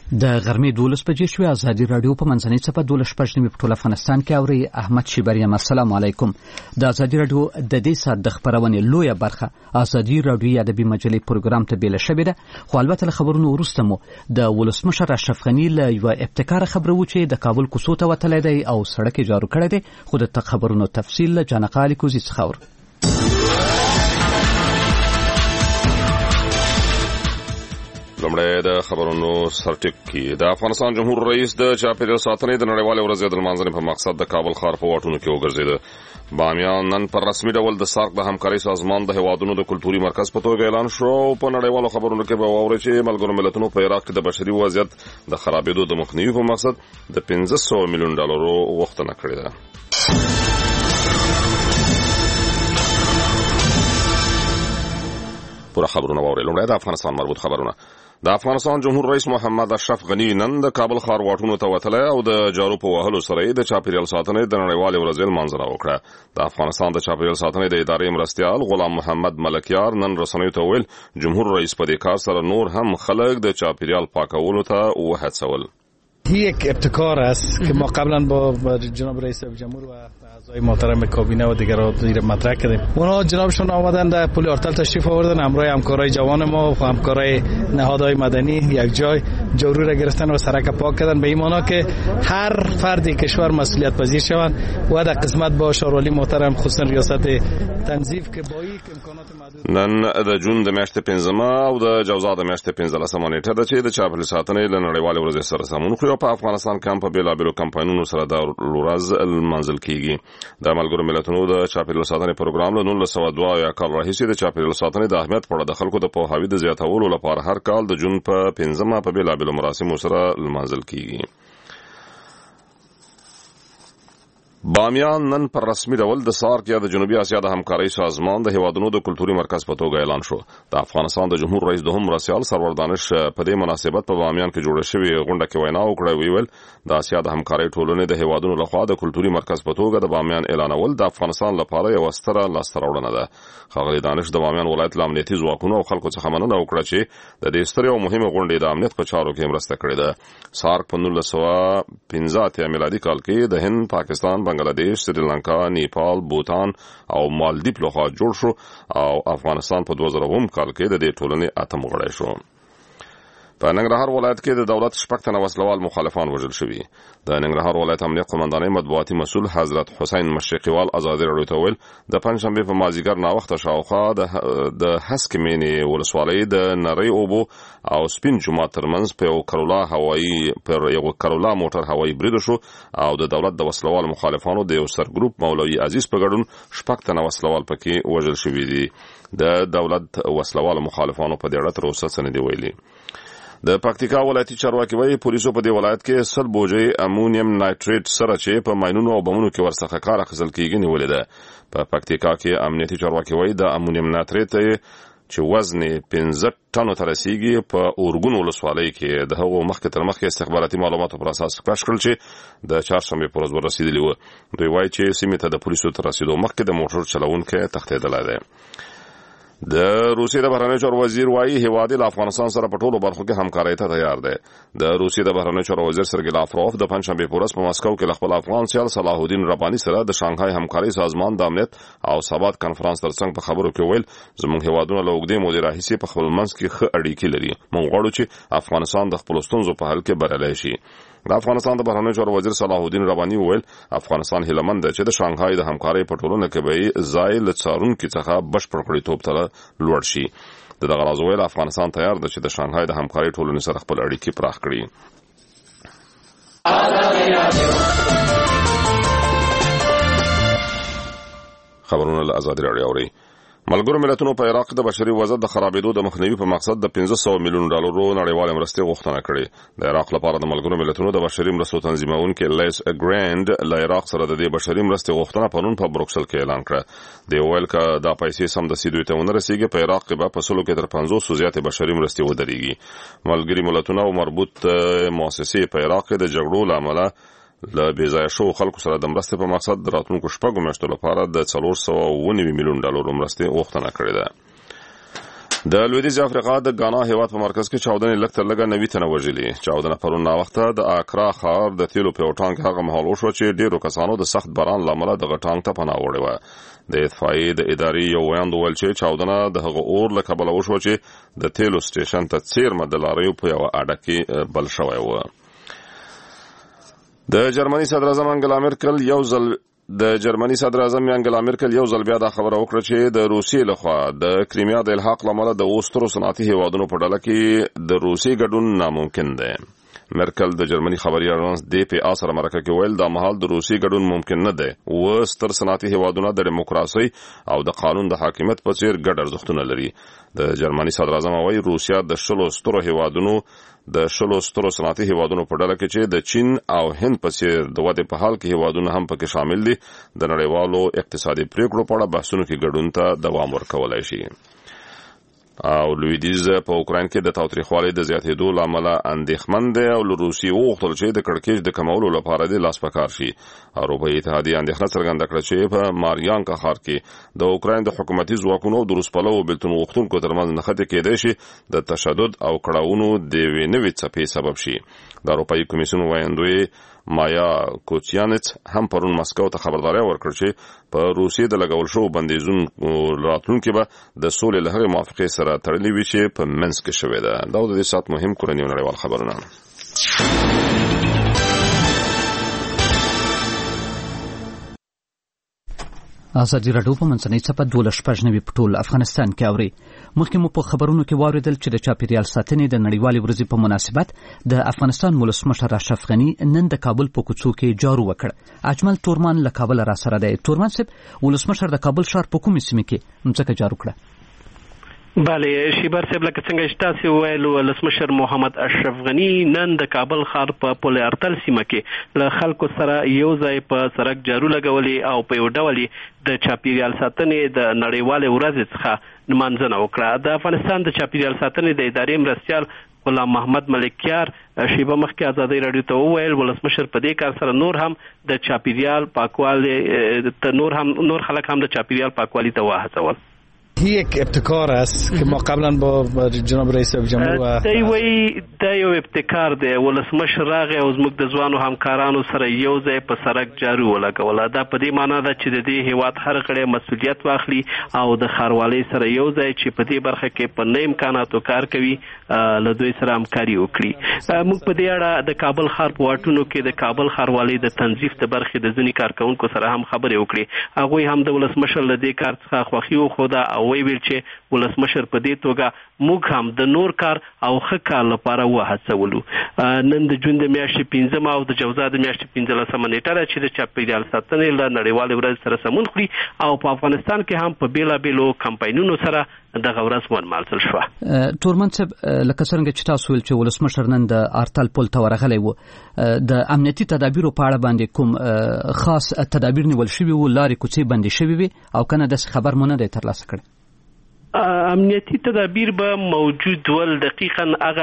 د غرمې 12 بجې شوې. ازادي راډیو په منځنۍ څپه 12 په ټول افغانستان کې اوري. احمد شیبریم، السلام علیکم. د ازادي راډیو د دې ساعت د خبرونې لویه برخه ازادي راډیو ادبي مجلې پروګرام ته بیل شوې ده، خو البته له خبرونو وروسته مو د ولسمشر اشرف غني له یو ابتکار خبرو چې د کابل کوڅو ته وتلی دی او سړک جارو کړی دی، خو د خبرونو تفصیل له جانقه الیکوزي څخه اورو. لمړی د خبرونو سرټکی. د افغانستان جمهور رئیس د چاپیریال ساتنې د نړیوالې ورځې د لمانځنې په مقصد د کابل ښار په واټونو کې وګرځېده. بامیان نن پر رسمي ډول د سارک د همکارۍ سازمان د هیوادونو د کلتوري مرکز په توګه اعلان شو. په نړیوالو خبرونو کې به واورئ چې ملګرو ملتونو په عراق کې د بشري وضعیت د خرابېدو د مخنیوي په مقصد د $500 میلیون غوښتنه کړې ده. پوره خبرونه واورئ. لومړی د افغانستان مربوط خبرونه. د افغانستان جمهور رئیس محمد اشرف غني نن د کابل ښار واټونو ته وتلی او د جارو په وهلو سره یې د چاپیریال ساتنې د نړیوالې ورځې لمانځنه وکړه. د افغانستان د چاپیریال ساتنې د ادارې مرستیال غلام محمد ملکیار نن رسنیو ته وویل جمهور رئیس په دې کار سره نور هم خلک د چاپیریال پاکولو ته وهڅول. یک ابتکار است که ما قبلا با جناب رئیس جمهور و اعضای محترم کابینه و دیگر را مطرح کردیم. اونا جنابشون آمدن در پل آرتل تشریف آوردن، همراه همکارای جوان ما و همکارای نهادهای مدنی یک جای جارو را گرفتن و سرک پاک کردن، به این معنا که هر فردی کشور مسئولیت پذیر شوند و در قسمت با شارولی محترم خصوصا ریاست تنظیف که با یک امکانات محدود. نن د جون د میاشتې 15 او د جوزا د میاشتې 15 نیټه ده چې د چاپیریال ساتنې له نړیوالې ورځې سره سمون خوري. په افغانستان کې هم په بیلابیلو کمپاینونو سره د ورځ لمانځل کیږي. د ملګرو ملتونو د چاپیریال ساتنې پروګرام له 1902 کال راهیسې د چاپیریال ساتنې د اهمیت په اړه د خلکو د پوهاوي د زیاتولو لپاره هر کال د جون په 15 په بیلابیلو مراسمو سره لمانځل کیږي. بامیان نن پر رسمي ډول د سارک یا د جنوبي اسیا د همکارۍ سازمان د هیوادونو د کلتوري مرکز په توګه اعلان شو. د افغانستان د جمهور رئیس دوهم مرستیال سرور دانش په دې مناسبت په بامیان کې جوړه شوې غونډه کې وینا وکړه. ویل د اسیا د همکارۍ ټولنې د هیوادونو لخوا د کلتوري مرکز په توګه د بامیان اعلانول د افغانستان لپاره یو ستره لاسته راوړنه ده. ښاغلي دانش د بامیان ولایت له امنیتي ځواکونو او خلکو څخه مننه وکړه چې د دې سترې او مهمې غونډې د امنیت په چارو کې مرسته کړې ده. سارک په 1915 میلادي کال کې د هند، پاکستان، بنگلاديش، سریلانکا، نیپال، بوتان او مالدیپ لخوا جوړ شو او افغانستان په 2000 کال کې د دې ټولنې اتم غړی شو. په ننګرهار ولایت کې د دولت شپږ تنه وسلوال مخالفان وژل شوي. د ننګرهار ولایت امنیت قومندانۍ مطبوعاتي مسؤل حضرت حسین مشرقیوال ازادي راډیو ته ویل د پنځشنبې په مازیګر ناوخته شاوخوا د هسک مینې ولسوالۍ د نری اوبو او سپین جومات ترمنځ په یو کرولا موټر هوایي برید شو او د دولت د وسلوال مخالفانو د یو سرګروپ مولوي عزیز په ګډون شپږ تنه وسلوال پکې وژل شوي دي. د دولت وسلوال مخالفانو په دې اړه تر اوسه څه نه دي ویلي. د پکتیکا ولایتي چارواکي وايي پولیسو په دې ولایت کې 100 بوجۍ امونیم نایټریټ سره چې په ماینونو او بمونو کې ورڅخه کار اخیستل کیږي نیولې ده. په پکتیکا کې امنیتي چارواکي وايي د امونیم نایټریټ چې وزن 15 ټنو ته رسیږي په اورګون ولسوالۍ کې د هغو مخکې تر مخکې استخباراتي معلوماتو پر اساس کشف کړل چې د چهارشنبې په ورځ ورسېدلي وو. دوی وايي چې سیمې ته د پولیسو تر رسیدو مخکې د موټر چلوونکی تښتېدلی دی. د روسیې د بهرنیو چارو وزیر وايي هیواد له افغانستان سره په ټولو برخو کې همکارۍ ته تیار دی. د روسیې د بهرنیو چارو وزیر سرګی لاوروف د پنځشنبې په ورځ په مسکو کې خپل افغان سیال صلاح الدین رباني سره د شانګهای همکارۍ سازمان د امنیت او ثبات کانفرنس ترڅنګ په خبرو کې ویل زموږ هیوادونه له اوږدې مودې راهیسې په خپل منځ کې ښه اړیکې لري. موږ غواړو چې افغانستان د خپلو ستونزو په حل کې بریالی شي. د افغانستان د بهرنیو چارو وزیر صلاح الدین رباني وویل افغانستان هیلهمند دی چې د شانګهای د همکارۍ په ټولنه کې به ځای له څارونکي څخه بشپړ غړیتوب ته لوړ شي. د دغه راز ویل افغانستان تیار دی چې د شانګهای د همکارۍ ټولنې سره خپل اړیکې پراخ کړي. خبرونه له ازادي راډیو اوري. ملګرو ملتونو په عراق د بشري وضعیت د خرابېدو د مخنیوي په مقصد د $500 میلیون نړیوالې مرستې غوښتنه کړې. د عراق لپاره د ملګرو ملتونو د بشري مرستو تنظیمونکي لیس ګرانډ له عراق سره د دې بشري مرستې غوښتنه پرون په بروکسل کې اعلان کړه. د ویل ک دا پیسې سم د سیدوی ته ونه رسیږي. په عراق کې به په سلو کې تر 500 زیاتې بشري مرستې ودرېږي. ملګري ملتونه او مربوط مؤسسې په عراق کې د جګړو لامل له بېځایه شوو خلکو سره د مرستې په مقصد د راتلونکو شپږو میاشتو لپاره د $490 میلیون مرستې غوښتنه کړې ده. د لویدیځ افریقا د غانا هیواد په مرکز کې چاودنې لږ تر لږه 90 تنه وژلي. چاودنه پرون وخت د اکرا ښار د تیلو په ټانک هغه مهال وشو چې ډیرو کسانو د سخت باران لامل د ټانک ته پناه وړي و. د اطفائیې د ادارې یو ویاند ویل چې چاودنه د هغه اور له کبله وشو چې د تیلو سټیشن ته څیرمه د لاریو په یو اډه کې بل شوی و. د جرمني صدر اعظم انګلا مرکل یو ځل بیا دا خبره وکړه چې د روسیې لخوا د کریمیا د الحاق لامل د اوسترو صنعتي هیوادونو په ډله کې د روسي ګډون ناممکن دی. مرکل د جرمني خبري اژانس DPA سره مرکه کې ویل دا مهال د روسي ګډون ممکن نه دی او ستر صنعتي هیوادونه د دیموکراسي او د قانون د حاکمیت په څیر ګډ ارزښتونه لري. د جرمني صدر اعظم وايي روسیا د شلو سترو صنعتي هیوادونو په ډله کې چې د چین او هند په څیر د ودې په حال کې هیوادونه هم پکې شامل دي د نړیوالو اقتصادي پریکړو په اړه بحثونو کې ګډون ته دوام ورکولای شي. او لویدیز په اوکراین کې د تاوتریخوالي د زیاتېدو لامل اندېښمن دی او له روسیې وغوښتل چې د کړکېچ د کمولو لپاره د لاس په کار شي. اروپایي اتحادیه اندېښنه څرګنده کړه چې په ماریانکا ښار کې د اوکراین د حکومتي ځواکونو د روسپلو بېلتون غوښتونکو ترمنځ نښتې کېدای شي د تشدد او کړاوونو د یوې نوې څپې سبب شي. د اروپایي کمیسیون ویاندوی مایا کوچیانت هم پرون مسکو ته خبرداري ورکړه چې په روسیې د لګول شو بندیزونو راتلونکي به د سولې له هغې موافقې سره تړلې وي چې په منځ کې شوې ده. دا د دې ساعت مهم کورني او نړیوال خبرونه. ازادي راډیو په منځنۍ صفحه 12 په ټول افغانستان کې اوري. مخکې مو په خبرونو کې واوریدل چې د چاپیریال ساتنې د نړیوالې ورځې په مناسبت د افغانستان ولسمشر اشرف غني نن د کابل په کوڅو کې جارو وکړ. اجمل تورمان له کابل را سره دی. تورمان صاحب، ولسمشر د کابل ښار په کومې سیمه کې مځکه جارو کړه؟ بله شیبر صاحب، لکه څنګه چې تاسو ویلو ولسمشر محمد اشرف غني نن د کابل ښار په پل ارتل سیمه کې له خلکو سره یو ځای په سړک جارو لګولې او په یو ډول د چاپیریال ساتنې د نړیوالې ورځې څخه نمانځنه وکړه. د افغانستان د چاپیریال ساتنې د ادارې مرستیال غلام محمد ملکیار شیبه مخکې ازادي راډیو ته وویل ولسمشر په دې کار سره نور هم د چاپیریال پاکوالي نور خلک هم د چاپیریال پاکوالي ته وهڅول. هی یک ابتکار است که ما قبلا با جناب رئیس جمهور دا یو ابتکار دی. ولسمشر راغی او زموږ د ځوانو همکارانو سره یو ځای په سړک جارو ولګوله. دا په دې معنی ده چې د دې هیواد هر غړی مسؤلیت واخلي او د ښاروالۍ سره یو ځای چې په دې برخه کې په نوي امکاناتو کار کوي له دوی سره همکاري وکړي. موږ په دې اړه د کابل ښار په واټونو کې د کابل ښاروالۍ د تنظیف د برخې د ځینې کارکونکو سره هم خبرې وکړې. هغوی هم د ولسمشر له دې کار څخه خوښي وښوده او ویل چې ولسمشر په دې توګه موږ هم د نور کار او ښه کار لپاره وهڅولو. نن د جون د میاشتې 15 او د جوزا د میاشتې 15 نیټه ده چې د چاپیریال ساتنې له نړیوالې ورځې سره سمون خوري او په افغانستان کې هم په بیلابیلو کمپاینونو سره دغه ورځ ونمانځل شوه. تورمن صاحب، لکه څنګه چې تاسو ویل چې ولسمشر نن د ارتل پل ته ورغلی و، د امنیتي تدابیرو په اړه باندې کوم خاص تدابیر نیول شوي وو؟ لارې کوڅې بندې شوي وي او کنه داسې خبر مو نه دی ترلاسه کړی؟ امنیتي تدابیر به موجود ول. دقیقاً هغه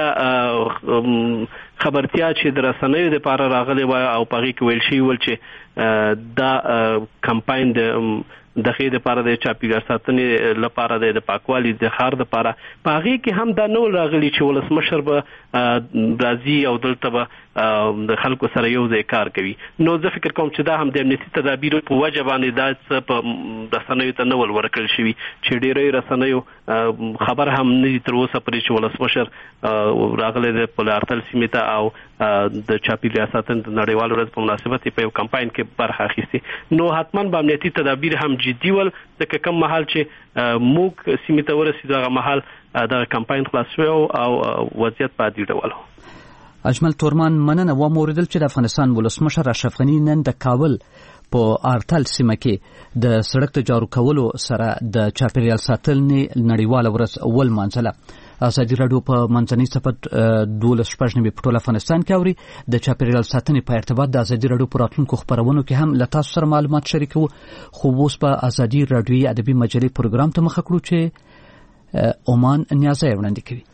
خبرتیا چې د رسنیو لپاره راغلی و او په هغې کې ویل شوي ول چې دا کمپاین د خې د لپاره د چاپیریال ساتنې لپاره د پاکوالي د ښار لپاره په هغې کې هم دا نه راغلی چې ولسمشر به راځي او دلته به د خلکو سره یو ځای کار کوي. نو زه فکر کوم چې دا هم د امنیتي تدابیرو په وجه باندې دا څه په رسنیو ته نه ورکړل شوي چې ډېری رسنیو خبر هم نه دي تر اوسه پرې چې ولسمشر راغلی د پل ارتل سیمې ته او د چاپیریال ساتنې د نړیوالې ورځې په مناسبت په یو کمپاین کې برخه اخیستې. نو حتما به امنیتي تدابیر هم جدي ول، ځکه کوم مهال چې موږ سیمې ته ورسېدو هغه مهال دغه کمپاین خلاص شوی او وضعیت په عادي ډول و. اجمل تورمان، مننه. واوریدل چې د افغانستان ولسمشر اشرف غني نن د کابل په ارتل سیمه کې د سړک د جارو کولو سره د چاپیریال ساتنې نړیواله ورځ ولمانځله. ازادي راډیو په منځنۍ صفحه 12 په ټول افغانستان کې اوري. د چاپیریال ساتنې په ارتباط د ازادي راډیو په راتلونکو خبرونو کې هم له تاسو سره معلومات شریکو. خو اوس په ازادي راډیوي ادبي مجلې پروګرام ته مخه کړو چې عمان نیازه وړاندې کوي.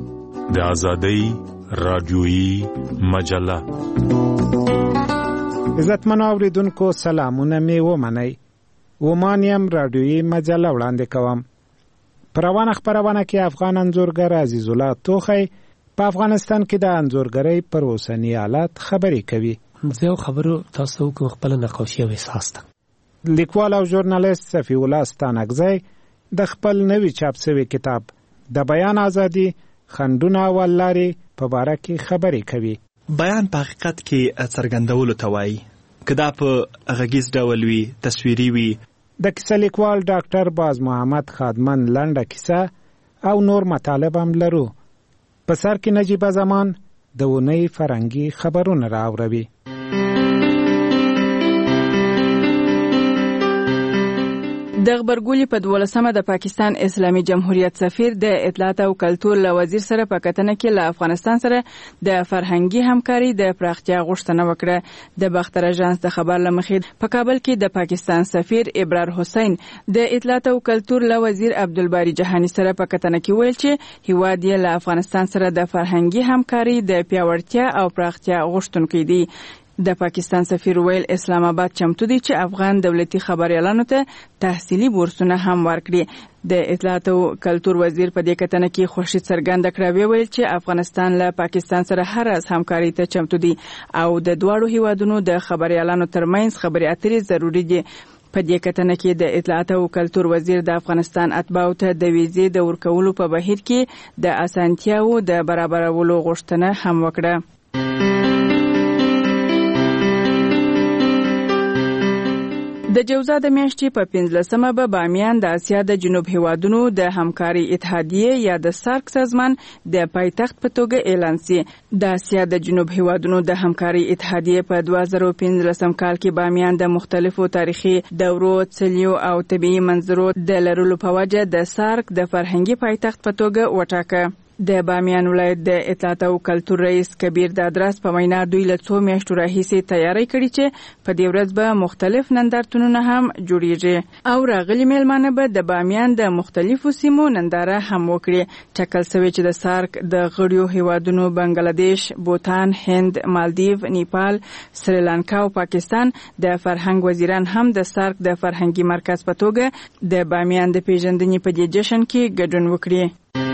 د ازادۍ راډیوي مجله عزتمنو اوریدونکو سلامونه می ومنئ. ومانیم رادیویي مجله وړاندې کوم. پر روانه خپرونه کې افغان انځورګر عزیز الله توخی په افغانستان کې د انځورګرۍ پر اوسني حالت خبرې کوي. زه یو خبرو تاسو ته خپل نقاشي او احساس ته. لیکوال او ژورنالیست صفی الله ستانکزی د خپل نوي چاپ شوی کتاب د بیان ازادي خنډونه او لارې په باره کې خبرې کوي. بیان په حقیقت کې څرګندولو ته وایي، که دا په غږیز ډول وي، تصویري وي. د کیسه لیکوال ډاکټر باز محمد خادمن لنډه کیسه او نور مطالب هم لرو. په سر کې نجیبه زمان د اونۍ فرهنګي خبرونه راوړوي. د غبرګولي په 12مه د پاکستان اسلامي جمهوریت سفیر د اطلاعات او کلتور له وزیر سره په کتنه کې له افغانستان سره د فرهنګي همکاري د پراختیا غوښتنه وکړه. د باختر اژانس د خبر لمخې په کابل کې د پاکستان سفیر ابرار حسین د اطلاعات او کلتور له وزیر عبدالباری جهانی سره په کتنه کې ویل چې هیواد یې له افغانستان سره د فرهنګي همکاري د پیاوړتیا او پراختیا غوښتونکی دی. د پاکستان سفیر ویل اسلام آباد چمتو دی چې افغان دولتي خبريالانو ته تحصیلي بورسونه هم ورکړي. د اطلاعات او کلتور وزیر په دې کتنه کې خوشی څرګنده کړه، ویل چې افغانستان له پاکستان سره هر از همکاري ته چمتو دی او د دواړو هیوادونو د خبريالانو ترمنځ خبرې اترې ضروری دي. په دې کتنه کې د اطلاعات او کلتور وزیر د افغانستان اتباعو ته د ویزې د ورکولو په بهیر کې د اسانتیاو د برابرولو غوښتنه هم وکړه. د جوزا د میاشتې په 15مه به بامیان د اسیا د جنوب هیوادونو د همکاري اتحادیه یا د سارک سازمان د پایتخت په توګه اعلان شي. د اسیا د جنوب هیوادونو د همکاري اتحادیه په 2015 کال کې بامیان د مختلفو تاریخي دورو، څلیو او طبيعي منظرو د لرلو په وجه د سارک د فرهنګي پایتخت په توګه وټاکه. د بامیان ولایت د اطلاعات او کلتور رئیس کبیر د ادرس په وینا دوی له 2 میاشتو راهیسې تیاری کړي چې په دې ورځ به مختلف نندارتونونه هم جوړیږي او راغلي میلمانه به د بامیان د مختلفو سیمو ننداره هم وکړي. ټاکل شوی چې د سارک د غړیو هیوادونو بنگلاديش، بوتان، هند، مالدیو، نیپال، سریلانکا او پاکستان د فرهنګ وزیران هم د سارک د فرهنګي مرکز په توګه د بامیان د پیژندنې په دې جشن کې ګډون وکړي.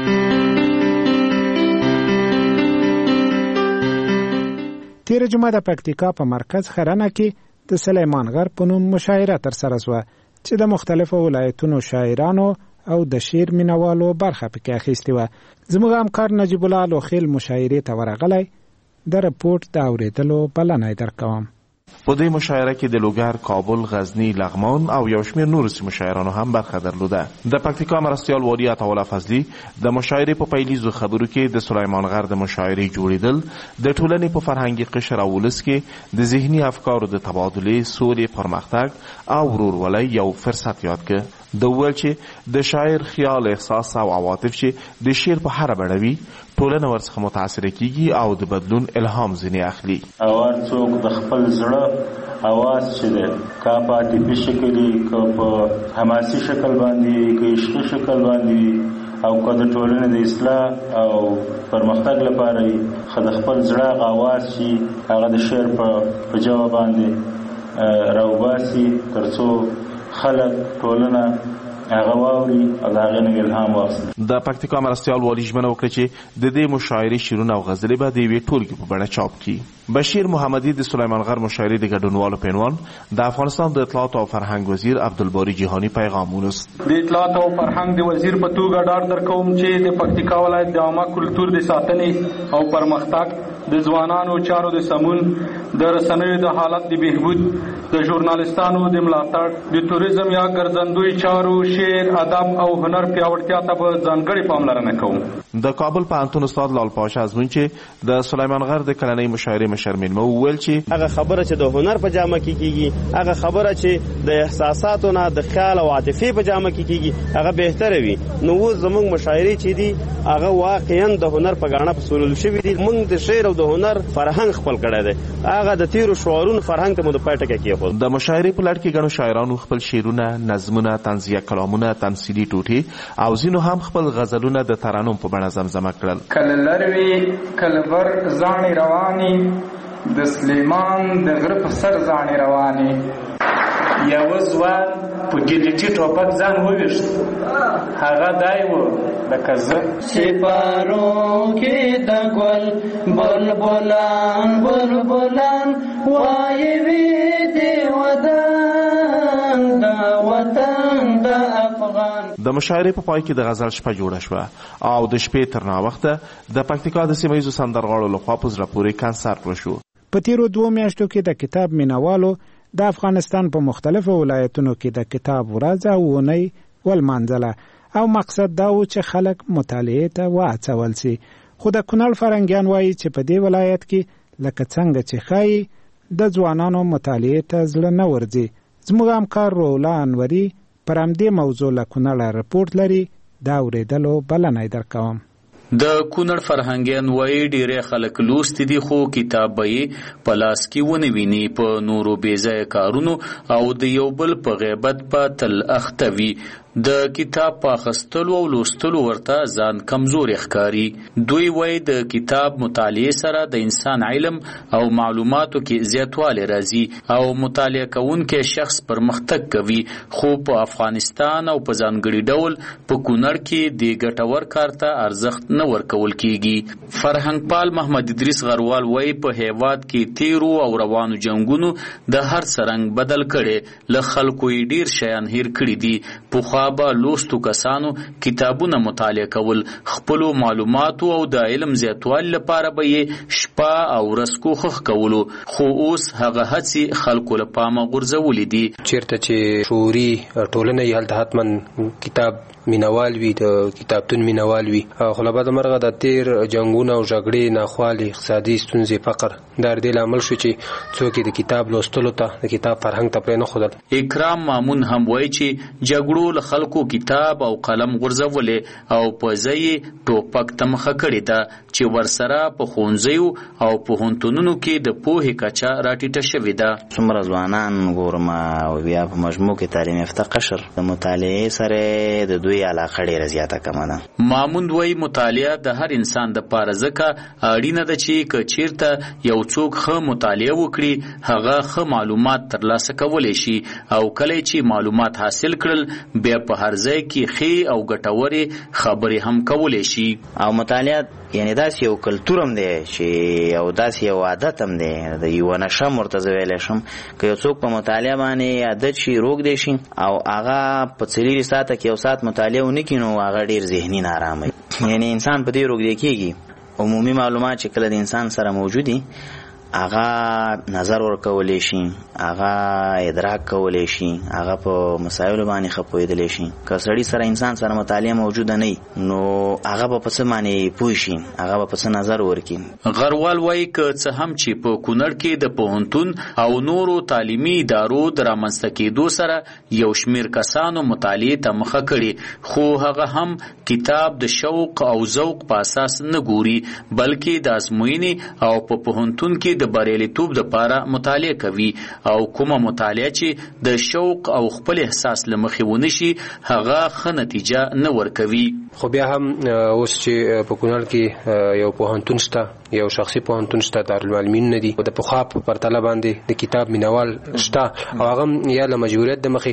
تیر جمعه د پکتیکا په مرکز خرنه کې د سلیمان غر په نوم مشاعره ترسره شوه چې د مختلفو ولایتونو شاعرانو او د شعر مینوالو برخه پکې اخیستې وه. زموږ همکار نجیب الله لوخیل مشاعرې ته ورغلی. د رپورټ د اورېدلو بلنه یې درکوم. په دې مشاعره کې د لوګر، کابل، غزنی، لغمان او یو شمېر نورو سیمو شاعرانو هم برخه درلوده. د پکتیکا مرستیال والي عطاالله فضلي د مشاعرې په پیلیزو خبرو کې د سلیمان غر د مشاعرې جوړیدل د ټولنې په فرهنګي قشر او ولس کې د ذهني افکارو د تبادلې، سولې، پرمختګ او ورورولۍ یو فرصت یاد کړ. د ویل چې د شاعر خیال، احساس او عواطف چې د شعر په هر بڼه وي ټولنه ورڅخه متاثر کیږي او د بدلون الهام ځینې اخلي. او هر څوک د خپل زړه اواز چې ده کا په عاطفي شکل که په حماسي شکل باندې که عشقي شکل باندې او که د ټولنې د اصلاح او پرمختګ لپاره د خپل زړه اواز شي هغه د شعر په جواب باندې راوباسي ترڅو خلک ټولنه هغه واوري او د هغې نه الهام واخلي. د پکتیکا مرستیال والي ژمنه وکړه چې د دې مشاعرې شعرونه او غزلې به د یوې ټولګې په بڼه چاپ کړي. بشیر محمدي د سلیمان غر مشاعرې د ګډونوالو په عنوان د افغانستان د اطلاعات او فرهنګ وزیر عبدالباری جهانی پیغام ونوست. د اطلاعات او فرهنګ د وزیر په توګه ډاډ درکوم چې د پکتیکا ولایت د عامه کلتور د ساتنې او پرمختګ، د ځوانانو چارو د سمون، د رسنیو د حالت د بهبود، د ژورنالستانو د ملاتړ، د توریزم یا ګرځندوی چارو، شعر، ادب او هنر پیاوړتیا ته به ځانګړې پاملرنه کوم. د کابل پوهنتون استاد لال پاشا ازمون چې د سلیمان غر د کلنۍ مشاعرې مشر میلمه وویل چې هغه خبره چې د هنر په جامه کې کیږي، هغه خبره چې د احساساتو نه د خیال او عاطفې په جامه کې کیږي هغه بهتره وي. نو زموږ مشاعرې چې دي هغه واقعا د هنر په غاڼه پسولل شوي دي. موږ د شعر او د هنر فرهنګ خپل کړی دی، هغه د تیرو شعارونو فرهنګ ته مو د پای ټکی کېښود. د مشاعرې په لړ کې ګڼو شاعرانو خپل شعرونه، نظمونه، طنزیه کلامونه، تمثیلي ټوټې او ځینو هم خپل غزلونه د ترنم په بڼه زمزمه کړل. کله لروي کله بر ځانې رواني د سلیمان د غره په سر ځانې روانې. یو ځوان په ګلیټي ټوپک ځان وویشت، هغه دای و لکه زه سپارو کې د ګل بلبلان بلبلان وایي وی دی وطن د وطن د افغان. د مشاعرې په پای کې د غزل شپه جوړه شوه او د شپې تر ناوخته د پکتیکا د سیمه ییزو سندرغاړو لخوا په زړه پورې کنسرت وشو. په تیرو 2 میاشتو کې د کتاب مینوالو د افغانستان په مختلفو ولایتونو کې د کتاب ورځ او اونۍ ولمانځله او مقصد دا و چې خلک مطالعې ته وهڅول سي. خو د کونړ فرنګیان وایي چې په دې ولایت کې لکه څنګه چې ښایي د ځوانانو مطالعې ته زړه نه ورځي. زموږ همکار رولا انوري پر همدې موضوع له کونړه رپورټ لري، دا اورېدلو بلنه درکوم. د کونړ فرهنګیان وایي ډېری خلک لوستي دي خو کتاب به یې په لاس کې ونه ویني، په نورو بېځایه کارونو او د یو بل په غیبت په تل اخته وي. د کتاب په اخیستلو او لوستلو ورته ځان کمزوري ښکاري. دوی وایي د کتاب مطالعې سره د انسان علم او معلوماتو کې زیاتوالی راځي او مطالعه کوونکی شخص پرمختګ کوي. خو په افغانستان او په ځانګړي ډول په کونړ کې د ګټور کار ته ارزښت نه ورکول کیږي. فرهنګ پال محمد ادریس غروال وایي په هیواد کې تیرو او روانو جنگونو د هر څرنګ بدل کړي، له خلکو یې ډیر شیان هیر کړي دي. پخوا به لوستو کسانو کتابونه مطالعه کول، خپلو معلوماتو او د علم زیاتوالي لپاره به یې شپه او ورځ کوښښ کولو، خو اوس هغه هڅې خلکو له پامه غورځولې دي. چیرته چې شعوري ټولنه یې هلته حتما کتاب مینوال وي، د کتابتون مینوال وي. خو له بده مرغه د تیر جنګونه او جګړې، ناخوالې، اقتصادي ستونزې، فقر دا دې لامل شو چې څوک د کتاب لوستلو ته، د کتاب فرهنګ ته پرې نه ښودل. اکرام مامون هم وایي چې جګړو له خلکو کتاب او قلم غورځولې او په ځای یې ټوپک ته مخه کړې ده چې ورسره په ښوونځیو او پوهنتونونو کې د پوهې کچه راټیټه شوې ده. څومره ځوانان ګورم او بیا په مجموع کې تعلیم یافته قشر د مطالعې سره د دوی علاقه ډېره زیاته کمه ده. مامون وایي مطالعه د هر انسان دپاره ځکه اړینه ده چې که چیرته یو څوک ښه مطالعه وکړي هغه ښه معلومات ترلاسه کولی شي او کله چې معلومات حاصل کړل بیا په هر ځای کې ښې او ګټورې خبرې هم کولی شي. او مطالعه یعنی داسې یو کلتور هم دی چې او داسې یو عادت هم دی، د یوه نشه ورته زه ویلی شم. که یو څوک په مطالعه باندې عادت شي، روږدی شي او هغه په 4 ساعته کې 1 ساعت مطالعه ونه کړي نو هغه ډېر ذهني نارامه وي. یعنی انسان په دې روږدی کېږي. عمومي معلومات چې کله د انسان سره موجودي هغه نظر ورکولی شي، هغه ادراک کولی شي، هغه په مسایلو باندې ښه پوهېدلی شي. که سړي سره انسان سره مطالعه موجوده نه نو هغه به په څه باندې پوه شي، هغه به په څه نظر ورکړي. غروال وایي که څه هم چې په کونړ کې د پوهنتون او نورو تعلیمي ادارو د رامنځته کېدو سره یو شمېر کسانو مطالعې ته مخه کړي، خو هغه هم کتاب د شوق او ذوق په اساس نه ګوري، بلکې د ازموینې او په پوهنتون کې د بریالیتوب لپاره مطالعه کوي او کومه مطالعه چې د شوق او خپل احساس له مخې ونه شي هغه ښه نتیجه نه ورکوي. خو بیا هم اوس چې په کونړ کې یو پوهنتون شته، یو شخصي پوهنتون شته، دارالمعلمین نه دي، د پخوا په پرتله باندې د کتاب مینوال شته او هغه یا له مجبوریت د مخې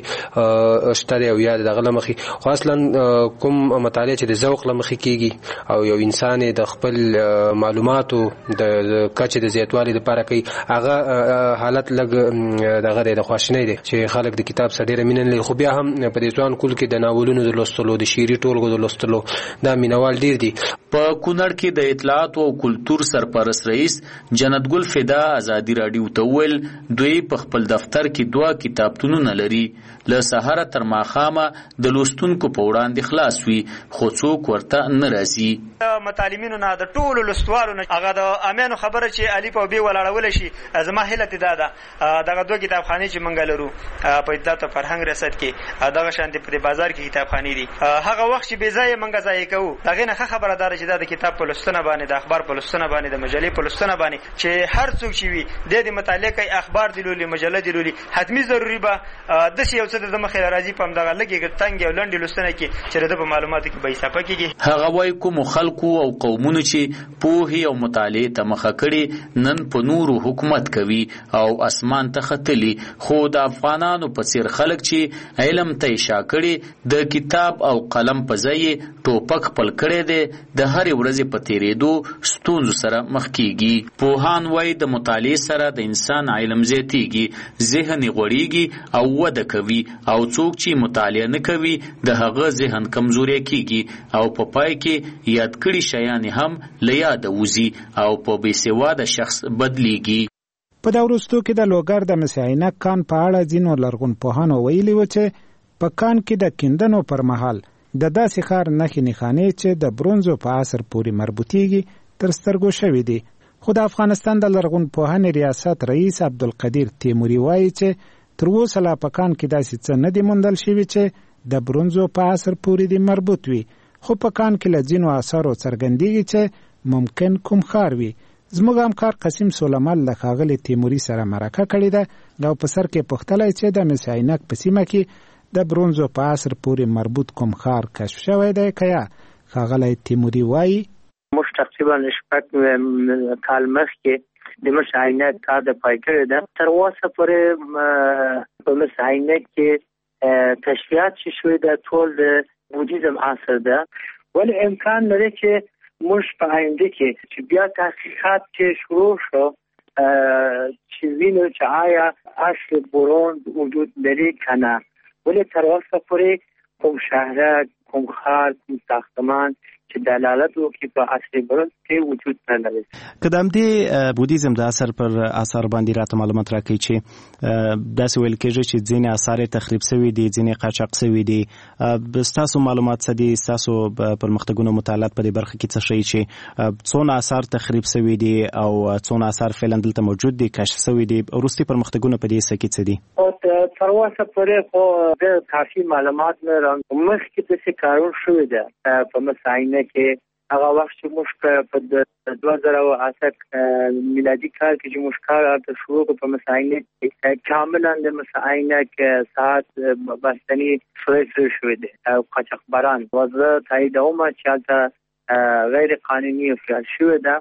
شته دی او یا دغه له مخې. خو اصلا کوم مطالعه چې د ذوق له مخې کېږي او یو انسان د خپل معلوماتو د کچې د زیاتوالي لپاره کوي، هغه حالت لږ دغه دی، د خواشینۍ دی چې خلک د کتاب سره ډېره مینه نه لري. خو بیا هم په دې ځوان کول کې د ناولونو د لوستلو، د شعري ټولګو د لوستلو دا مینوال ډېر دي. په کونړ کې د اطلاعات او کلتور سرپرست رئیس جنت ګل فدا ازادي راډیو ته وویل دوی په خپل دفتر کې 2 کتابتونونه لري، له سهاره تر ماښامه د لوستونکو په وړاندې خلاص وي، خو څوک ورته نه راځي. متعلمینو نه د ټولو لوستوالو نه هغه د امیانو خبره چې الف او ب ولاړول شي. زما هیله دا ده دغه 2 کتابخانې چې مونږ لرو په اطلاعات او فرهنګ ریاست کې دغه شانتي په بازار کې کتابخانې دي. هغه وخت چې بې ځایه پیسې منګه ځای کوو هغه نه خبره دار چې د کتاب په لستنه باندې د اخبار په لستنه باندې د مجلې په لستنه باندې چې هر څوک چې وي د مطالعه کوي اخبار دی لولي مجله دی لولي حتمی ضروری به د څه یو څه د مخه راځي په همدغه لګي تنګ او لنډ لستنه کې چې د معلوماتو کې به حساب کیږي. هغه وایي کوم خلکو او قومونو چې پوهې او مطالعه ته مخه کړي نن په نورو حکومت کوي او اسمان ته ختلي خو د افغانانو په څیر خلک چې علم ته اشاره کړي د کتاب او قلم په ځای ټوپک خپل کړي دي د هر ورځې په تیرېدو ستونزو سره مخ کیږي. پوهان وایي د مطالعه سره د انسان علم زیاتیږي ذهن غوړیږي او وده کوي او څوک چې مطالعه نه کوي د هغه ذهن کمزوري کیږي او په پای کې یاد کړي شیان هم له یاده وځي او په بې سواده شخص بدلیږي. په دا وروستو کې د لوګر د مسعینک کان په اړه ځینو لرغونپوهانو ویلي و چې په کان کې د کیندنو پر مهال د داسې ښار نښې نښانې چې د برونزو په عصر پورې مربوطیږي تر سترګو شوي دي. خو د افغانستان د لرغونپوهنې ریاست رئیس عبدالقدیر تیموري وایي چې تر اوسه لا په کان کې داسې څه نه دي موندل شوي چې د برونزو په عصر پورې دي مربوط وي. خو په کان کې له ځینو آثارو څرګندېږي چې ممکن کوم ښار وي. زموږ همکار قسیم سلیمان له ښاغلي تیموري سره مرکه کړې ده او په سر کې پوښتلی چې د مسعینک په سیمه کې د برونزو په عصر پورې مربوط کوم ښار کشف شوی دی که یا. ښاغلی تیموري وایي موږ تقریبا شپږ کال مخکې د مسعینک کار د پای کړی ده. تر اوسه پورې په مسعینک کې کشفیات چې شوي ده ټول د بودیزم عصر ده ولې امکان لري چې موږ په آینده کې چې بیا تحقیقات چې شروع شو چې وینو چې آیا اصل برون وجود لري که نه ولې تر اوسه پورې کوم شهر کوم ښار کوم ساختمان چې دلالت وکړي په اصلي برون کې وجود نه لري. که د همدې بودیزم د اثر پر اثر باندې راته معلومات راکړي چې داسې ویل کېږي چې ځینې اثار تخریب شوي دي ځینې قاچاق شوي دي. ستاسو معلومات څه دي؟ ستاسو پرمختګونو مطالعات په دې برخه کې څه ښیي چې څونه اثار تخریب شوي دي او څونه اثار فعلا دلته موجود دي کشف شوي دي؟ وروستي پرمختګونه په دې څه کې څه دي؟ تر اوسه پورې خو د کافي معلومات نه راغلي. مخکې داسې کارونه شوي ده په مسعینک کې هغه وخت چې موږ په 2008 میلادي کال کې چې موږ کار شروع کړو په مسعینک کې کاملا د مسعینک ساعت بستنی شوی دی او قاچاقبران وضع تاییدوم چې هلته غیر قانوني فعال شوی ده.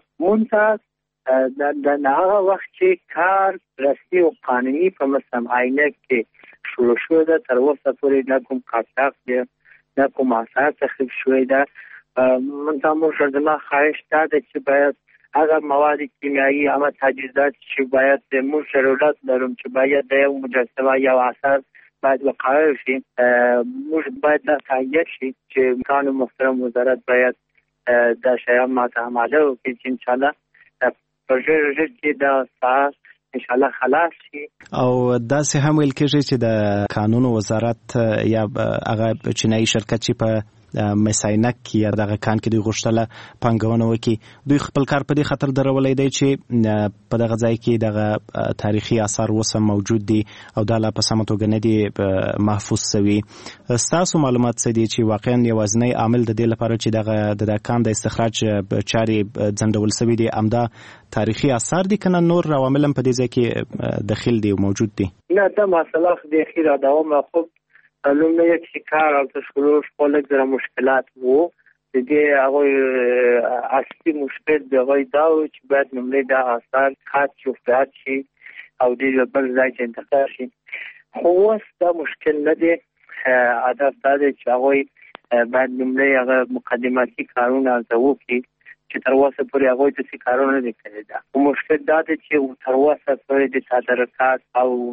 منتها د هغه وخت چې کار رسمي او قانوني په مسعینک کې شروع شوی ده تر اوسه پورې نه کوم قاچاق دی نه کوم اثار تخریب شوی ده. منتها موږ زما خواهش دا ده چې باید هغه مواد کیمیایی همه تجهیزات چې باید موږ ضرورت لرم چې باید د یو مجسمه یا اثر باید وقایع شي موږ باید دا تهیه شي چې امکان محترم وزارت باید دا شیان ماته آماده وکړي چې انشاءالله په ژر کې دا ساعت انشاءالله خلاص شي. او داسې هم ویل کېږي چې د قانون وزارت یا هغه چینایي شرکت چې په مسعینک یا دغه کان کې دوی غوښتله پانګونه وکړي دوی خپل کار په دې خاطر درولی دی چې په دغه ځای کې دغه تاریخي آثار اوس هم موجود دي او دا لا په سمه توګه نه دي محفوظ شوي. ستاسو معلومات څه دي چې واقعا یوازینی عامل د دې لپاره چې دغه کان د استخراج چارې ځنډول شوي دي همدا تاریخي آثار دي که نه نور عوامل هم په دې ځای کې دخیل دي او موجود دي؟ نه دا مسئله د خیر ادامه خوب لومړی چې کار او شروع شو لږ ذره مشکلات وو د دې هغه اصلي مشکل د هغه دا و چې باید لومړی دا آثار خاص شوفات شي او د بل ځای ته انتقال شي. خو اوس دا مشکل نه دی. هدف دا دی چې هغه باید لومړی هغه مقدماتي کارونه وکړي چې تر اوسه پورې هغوی داسې کارونه نه دي کړي. دا مشکل دا دی چې تر اوسه پورې د تدارکات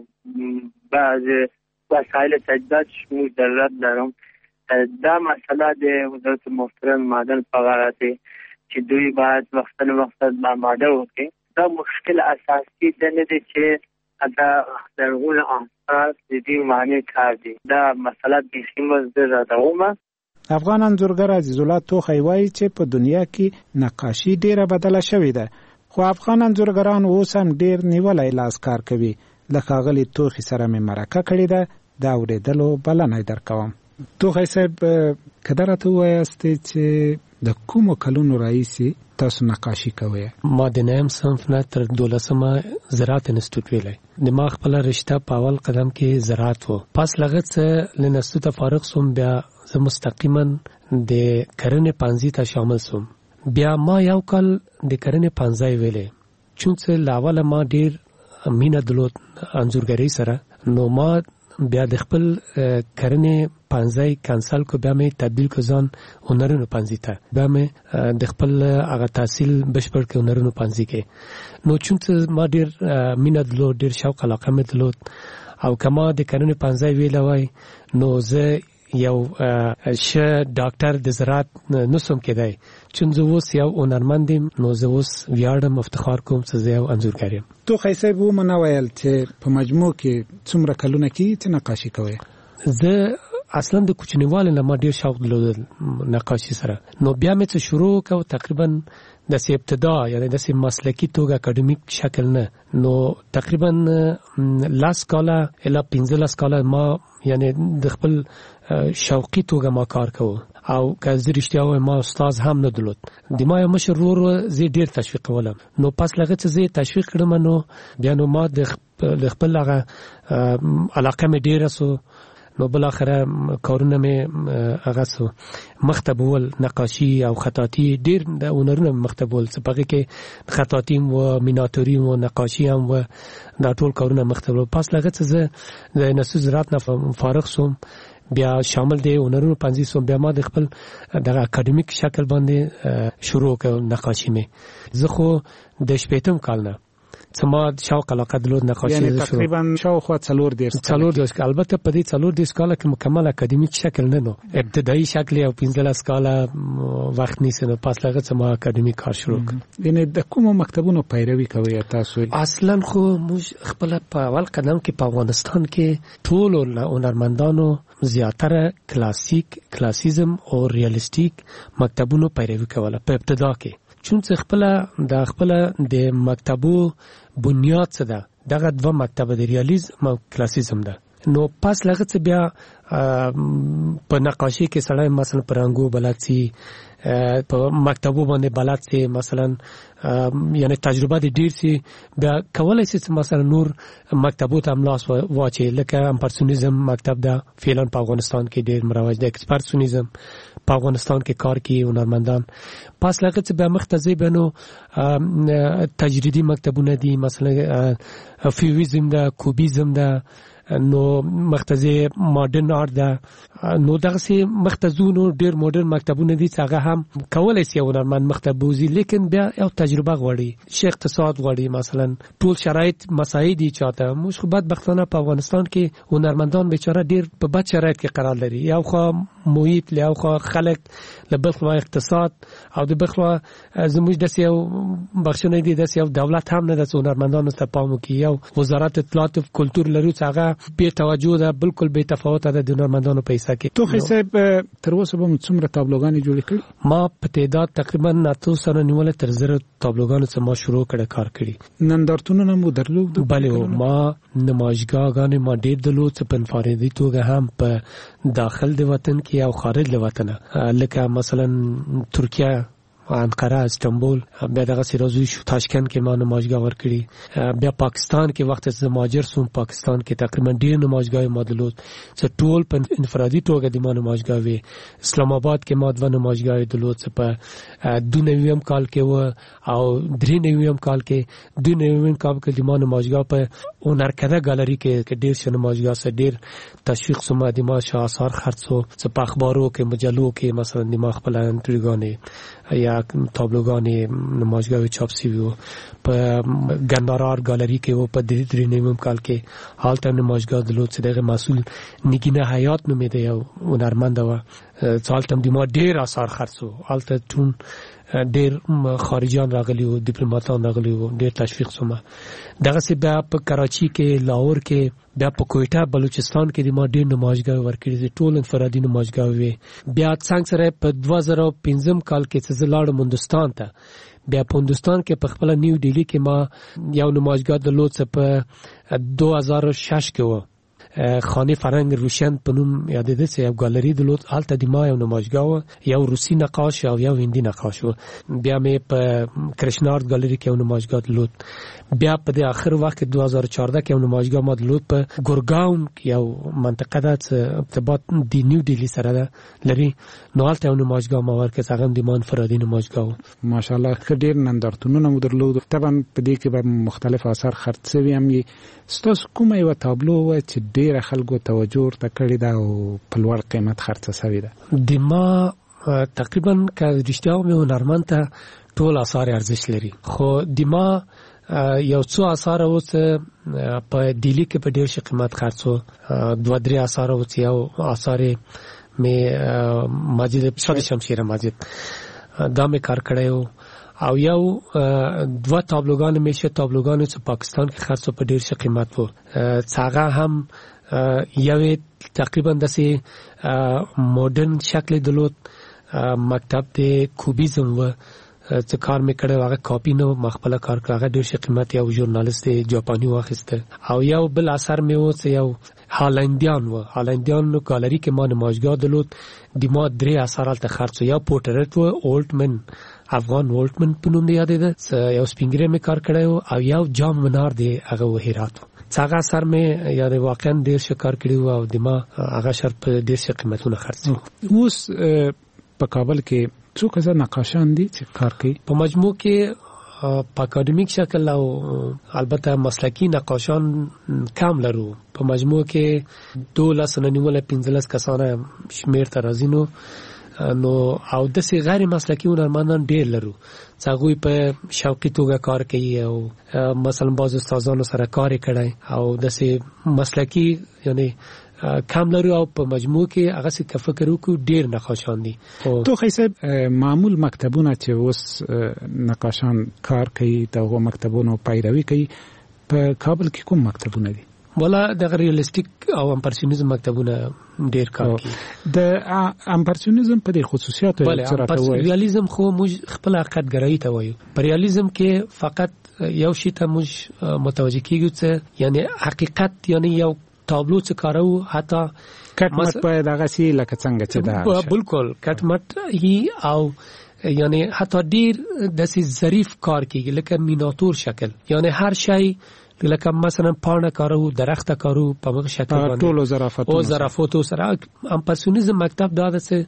او بعض وسایل تجهیزات موږ ضرورت لرم. دا مسله د وزارت محترم معدن په غاړه دی چې دوی باید وختاً آماده وکړي. دا مشکل اساسي دا نه دی چې دا لرغوني آثار د دې معنی کار دی. دا مسله بیخي مزدر ادامه. افغان انځورګر عزیز الله توخی وایي چې په دنیا کې نقاشي ډیره بدله شوې ده خو افغان انځورګران اوس هم ډیر نیولی لاس کار کوي. له ښاغلي توخي سره مې مرکه کړې ده دا اورېدلو بلنه درکوم. توخی صاحب کدر ته وایست چې د کومو کلونو راځي تاسو نقاشي کوئ؟ ما د نیم صنف نه تر 12مه زراعت انسټیټیوټ ویلای. د ما خپل رشته په اول قدم کې زراعت وو. پس لغت څه لنستو ته فارغ سوم، بیا زه مستقیما د کرنې پانځي ته شامل سوم. بیا ما یو کال د کرنې پانځای ویلې، چونڅه لاول ما ډیر مینه درلود انځورګری سره، نو ما بیا د خپل کرنې پانځای کانسل کو، بیا مې تبدیل کو ځان هنرونو پانځي ته، بیا مې د خپل هغه تحصیل بشپړ کې هنرونو پانځي کې. نو چونڅه ما ډیر مینه درلود، ډیر شوق علاقه مې درلود، او کما د کرنې پانځای ویل وای نو زه یو ډاکټر د زراعت نسوم کېدای، چون زه اوس یو هنرمند یم. نو زه اوس ویاړم، افتخار کوم چې زه یو انځورګر یم. تو خیسه بو منویل چې په مجموع کې څومره کلونه کې چې نقاشي کوي؟ زه اصلا د کوچنیوالي نه ما ډیر شوق درلود نقاشي سره. نو بیا مې څه شروع کو تقریبا د ابتدا، یعنی د مسلکی توګه اکیډمیک شکل نه، نو تقریبا 10 کاله اله 15 کاله ما یعنی د خپل شوقي توګه ما کار کوو. او که زه رښتیا وایم ما استاد هم نه درلود، د ما یو مشر ورور زه ډیر تشویق کولم. نو پس لغه چې زه تشویق کړم، نو بیا نو ما د خپل هغه علاقه مې ډیره سو. نو بل اخره کارونه مې هغه سو مختبول نقاشي او خطاطي، ډیر د هنرونو مختبول څه پکې کې خطاطي او میناتوري او نقاشي هم و، دا ټول کارونه مختبول. پس لغه چې زه د نسو زراعت نه فارغ سوم، بیا شامل دی هنرونو پنځه سوم، بیا ما د خپل د اکیډمیک شکل باندې شروع کړ نقاشي مې. زه خو د 18م کال نه سما شوق علاقه درلود نقاشي، یعنی تقریبا شاوخوا 4 دیرش البته په دې 4 دیرش کال کې مکمل اکیډمیک شکل نه نو، ابتدایي شکل او 15 کال وخت نیسه. نو پس لغه سما اکیډمیک کار شروع کړ. یعنی د کومو مکتبونو پیروي کوي تاسو؟ اصلا خو موږ خپل په اول قدم کې په افغانستان کې ټول هنرمندانو زیاتره کلاسیزم او ریالیستیک مکتبونو پیروي کوله په ابتدا کې، چون څه خپل د مکتبو بنیاد څه ده، دغه دوه مکتب د ریالیزم او کلاسیزم ده. نو پس لغه څه بیا په نقاشي کې سړی مثلا پرانګو بلد سي، په مکتبو باندې بلد سي، مثلا یعنی تجربه د ډیر سي، بیا کولای سي مثلا نور مکتبو ته املاس واچي، لکه امپرسونیزم مکتب ده فعلا په افغانستان کې ډیر مروج ده، اکسپرسونیزم په افغانستان کې کار کوي هنرمندان. پس لکه چې به مختزی بنو تجریدي مکتبونه دي، مثلا فیویزم ده، کوبیزم ده، نو مختزی ماډرن آرت ده. نو دغه سي مختزونو ډیر ماډرن مکتبونه دي چې هغه هم کولای شي هنرمند مکتبوزي، لیکن بیا یو تجربه غواړي، شي اقتصاد غواړي، مثلا ټول شرایط مساعد دي چاته. موږ خو بدبختانه په افغانستان کې هنرمندان بیچاره ډیر په بد شرایط کې قرار لري، یو خو محیط، یو خو خلک، له بل خو اقتصاد، او د بل خو زموږ د یو بخښنه دي د یو دولت هم نه د هنرمندانو ته پام کوي. یو وزارت اطلاعات او کلتور لري چې هغه بے توجه ده، بالکل بے تفاوت ده د هنرمندانو پیسې کې. تو حساب تر اوسه به څومره تابلوګانې جوړې کړې؟ ما په تعداد تقریبا 900 سره نیول تر 1000 تابلوګانو څخه ما شروع کړه کار کړی. نندارتونونه مو درلود؟ بله، ما نمایشګاهونه ما ډیر درلود چې په انفرادي توګه هم په داخل د وطن کې او خارج د وطن، لکه مثلا ترکیه، انقره، استانبول، بیا دغه سیرازوی شو تاشکند کې ما نمایشګاه ورکړي. بیا پاکستان کې وخت چې مهاجر سوم پاکستان کې تقریبا ډیر نمایشګاه ما درلود چې ټول په انفرادي توګه د ما نمایشګاه وي. اسلام آباد کې ما دوه نمایشګاه درلود چې په 92 کال کې و او 93 کال کې 92 کال کې د ما نمایشګاه په هنرکده ګالري کې ډیر شنه نمایشګاه سره ډیر تشویق سوم د ما شاهسار خرڅو چې په اخبارو کې مجلو کې مثلا د ما خپل انټریګانې یا تابلوګانې نمایشګاه چاپ شوی و په ګندارار ګالري کې و په 93 کال کې. حالت نمایشګاه درلود چې دغه مسؤل نگینه حیات نومېده، یو هنرمند و، حالت د ما ډیر آثار خرڅو، حالت ټون ډیر خارجيان راغلي او ډیپلوماټان راغلي او ډیر تشویق سوم. دغه سی بیا په کراچي کې، لاهور کې، بیا په کوټه بلوچستان کې د ما ډیر نمایشګاه ورکړي، ټول انفرادي نمایشګاه وي. بیا څنګه سره په 2015 کال کې چې لاړم هندستان ته، بیا په هندستان کې په خپل نیو ډیلی کې ما یو نمایشګاه درلود چې په 2006 کې و. خانه فرهنګ روشن په نوم یادېده چې یو ګالري درلود، هلته د ما یو نمایشګاه وه، یو روسي نقاش او یو هندي نقاش و. بیا مې په کرشنارد ګالري کې یو نمایشګاه درلود. بیا په د آخر وخت کې 2014 کې یو نمایشګاه ما درلود په ګورګاون کې، یو منطقه ده چې ارتباط د نیو ډیلی سره ده لري، نو هلته یو نمایشګاه ما ورکړ چې هغه هم د ما انفرادي نمایشګاه و. ماشاءالله ښه ډېر نندارتونونه مو درلود. طبعا په دې کې به مختلف آثار خرڅ سوي هم وي. ستاسو کومه یوه تابلو وه چې ډېره خلکو توجه ورته کړې ده او په لوړ قیمت خرڅه سوې ده؟ د ما تقریبا که رښتیا ومې هنرمند ته ټول آثار ارزښت لري، خو د ما یو څو آثار و چې په ډیلی کې په ډېر ښه قیمت خرڅ و. 2-3 آثار و چې یو آثار مې ماجد صد شمشیر ماجد دا مې کار کړی و، او یو 2 تابلوګان مې شه تابلوګان چې پاکستان کې خرڅ په ډېر ښه قیمت و. هغه هم یو تقریبا داسې مدرن شکل درلود، مکتب د کوبیزم و چې کار مې کړی هغه کاپي نه ما خپله کار کړی، هغه ډېر ښه قیمت یو ژورنالیست جاپاني واخیسته. او یو بل اثر مې و چې یو هالندیان و، هالندیان ګالري کې ما نمایشګاه درلود، د ما 3 اثر هلته خرڅ و. یو پورټریټ و اولټمن، افغان اولټمن په نوم یادېده، یو سپینګیری مې کار کړی و، او یو جام منار دی هغه و هرات و. هغه اثر مې یاد واقعا ډېر ښه کار کړی و او د ما هغه شر په ډېر ښه قیمتونه خرڅ و. اوس په کابل کې څو کسه نقاشان دي چې کار کوي؟ په مجموع کې په اکاډمیک شکل او البته مسلکی نقاشان کم لرو. په مجموع کې 12 کسانه شمیر ته راځي، نو او داسې غیر مسلکی هنرمندان ډېر لرو چې هغوی په شوقي توګه کار کوي او مثلا بعض استادانو سره کار یې کړی، او داسې مسلکی یعنی کم لرو. او په مجموع کې هغه څه که فکر وکړو ډېر نقاشان دي. توخی صاحب، معمول مکتبونه چې اوس نقاشان کار کوي د هغو مکتبونو پیروي کوي، په کابل کې کوم مکتبونه دي؟ والا د ریالستیک او امپرسیونیزم مکتبونه ډېر کار کوي. د امپرسیونیزم په دې خصوصیاتو بله ریالیزم خو موږ خپل حقیقت ګرایي ته وایو. په ریالیزم کې فقط یو شي ته موږ متوجه کیږو چې یعنی حقیقت، یعنی یو تابلو چې کارو حتی کټ مټ په دغه سي لکه څنګه چې ده بالکل کټ مټ هی، او یعنی حتی ډیر داسې ظریف کار کیږي لکه میناتور شکل، یعنی هر شی لکه مثلا پاڼه کارو، درخت کارو په هغه شکل باندې ټول ظرافاتو سره. امپرسیونیزم مکتب دا چې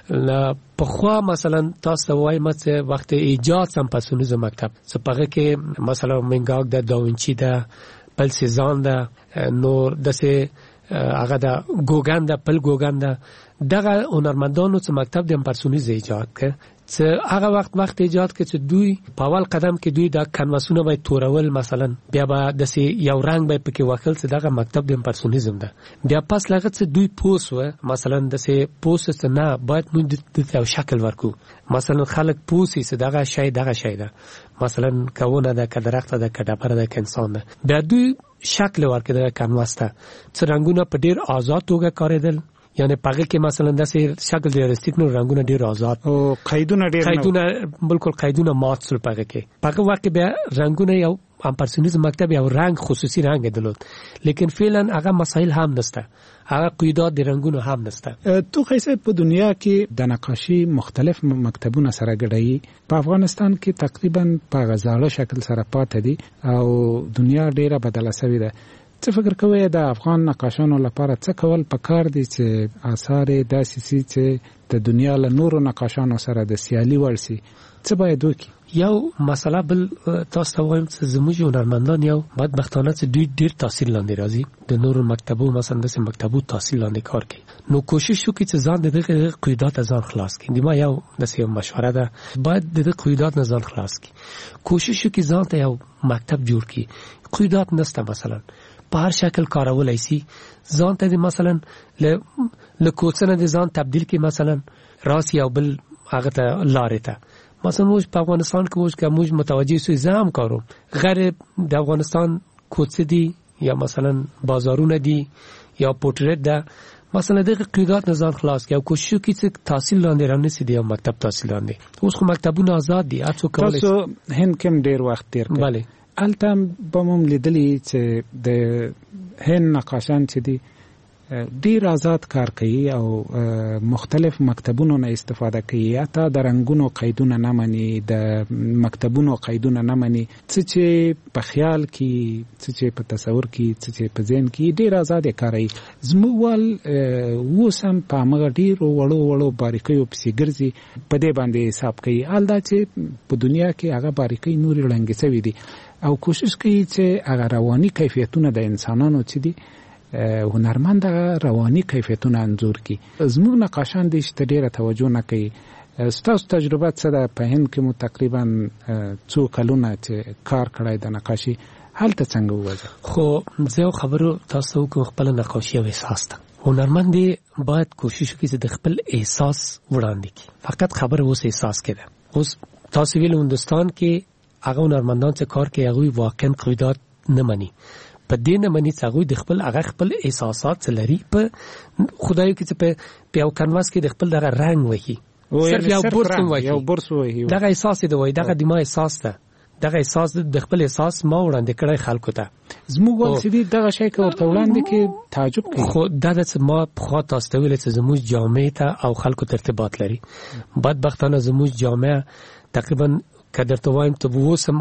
په خوا مثلا تاسو وایم چې وخت ایجاد امپرسیونیزم مکتب څه پغه کې مثلا منګاګ د داوینچی ده، پل سیزان ده، نور دسه هغه د ګوګان ده، پل ګوګان ده. دغه هنرمندانو چې مکتب د امپرسیونیزم ایجاد کړ، چې هغه وخت ایجاد کړ چې دوی په اول قدم کې دوی د کنواسونه به تورول، مثلا بیا به دسه یو رنگ به پکې وکړل چې دغه مکتب د امپرسیونیزم ده. بیا پس لغه چې دوی پوس و مثلا دسه پوس نه باید موږ د شکل ورکو، مثلا خلک پوسی چې دغه شی ده، مثلا کونه ده، که درخت ده، که ډبره ده، که انسان ده. بیا دوی شکل ورکړي د کنواس ته، چې رنگونه په ډیر آزاد توګه کاریدل، یعنی پغه کې مثلا داسې شکل ریالستیک نو رنگونه ډیر آزاد او قیدونه بالکل قیدونه مات سول. پغه کې پغه وخت بیا رنگونه یو امپرسیونیزم مکتب یو رنگ خصوصي رنگ درلود، لیکن فعلا هغه مسائل هم نسته، هغه قیودات د رنگونو هم نسته. تو خیسه په دنیا کې د نقاشي مختلف مکتبونه سره ګډوي، په افغانستان کې تقریبا په غزاله شکل سره پاتې دي او دنیا ډیره بدله شوې ده. څه فکر کوئ د افغان نقاشانو لپاره څه کول پکار دي چې آثار داسې سي چې د دنیا له نورو نقاشانو سره د سیالي وړ سي؟ څه باید وکړي؟ یو مسله بل تاسو ته وایم چې زموږ هنرمندان یو بدبختانه چې دوی ډیر تحصیل لاندې راځي، د نورو مکتبو مثلا د مکتبو تحصیل لاندې کار کوي، نو کوشش وکړي چې ځان دغه قیودات ځان خلاص کړي. ما یو داسې مشوره ده، باید دغه قیودات نه ځان خلاص کړي، کوشش وکړي ځان ته یو مکتب جوړ کړي. قیودات نسته، مثلا په هر شکل کارولای شي، ځان ته مثلا له کوڅه د ځان تبدیل کړي، مثلا راسی او بل هغه ته لارې ته. مثلا موږ په افغانستان کې موږ متوجه سوی زام کارو غیر د افغانستان کوڅه دي یا مثلا بازارونه دي یا پورټریټ ده، مثلا دغه قیودات نظام خلاص کې او کوشش وکړي چې تحصیل لاندې رانیسي دی او مکتب تحصیل لاندې. اوس خو مکتبونه آزاد دي، هر څوک کولای شي. تاسو هند کې ډیر وخت تیر کړی، بله الته به موږ لیدلی چې د هند نقاشان چې دي ډیر آزاد کار کوي او مختلف مکتبونو نه استفاده کوي، حتی د رنگونو قیدونه نه مني، د مکتبونو قیدونه نه مني، چې په خیال کې، چې په تصور کې، چې په ذهن کې ډیر آزاد کاري. زموږ ول وسم په هغه ډیر وړو باریکیو پسې ګرځي، په دې باندې حساب کوي الدا چې په دنیا کې هغه باریکي نوري لنګ سوي دي او کوشش کوي چې هغه رواني کیفیتونه د انسانانو چې دي هنرمند رواني کیفیتونه انځور کی. زموږ نقاشان دي چې ډیره توجه نه کوي. ستاسو تجربه څه ده؟ په هند کې مو تقریبا څو کلونه چې کار کړی د نقاشي، هلته څنګه وځه؟ خو زه خبرو تاسو کوم خپل نقاشي او احساس ته هنرمند باید کوشش وکړي چې د خپل احساس وړاندې کړي. فقط خبره اوس احساس کړه. اوس تاسو ویل هندستان کې هغه هنرمندان چې کار کوي هغه واقعا قواعد نه مني، په دې نه مني چې هغه د خپل احساسات لري. په خدایو کې چې په یو کانواس کې د خپل دغه رنگ وهي، صرف یو برس وهي، دغه احساس دی وای، دغه د ما احساس ده، دغه احساس د خپل احساس ما وړاندې کړی خلکو ته. زموږ ولسدي دغه شی کې ورته وړاندې کې تعجب کوي. خو دا چې ما په خوا تاسو ته ویل چې زموږ جامعه ته او خلکو ته ارتباط لري. بدبختانه زموږ جامعه تقریبا کدر ته وایم ته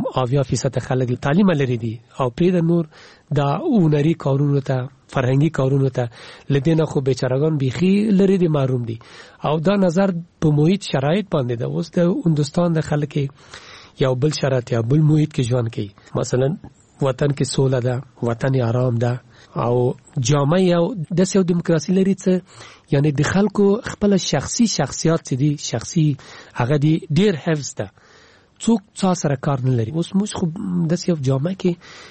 80% خلک تعلیم لري دي او پرې د نور دا اونري کارونو ته، فرهنګي کارونو ته لدینه خو بیچارهګان بيخي لري دي، محروم دي. او دا نظر په محیط شرایط باندې ده. اوس د هندستان د خلک یو بل شرایط یا بل محیط کې ژوند کوي، مثلا وطن کې سوله ده، وطن آرام ده او جامعه یو د سیو دیموکراسي لري چې یعنی د خلکو خپل شخصیت دي، شخصي هغه دي ډیر حفظ ده، څوک څا سره کار نه لري. اوس موږ خو د سیو جامعه کې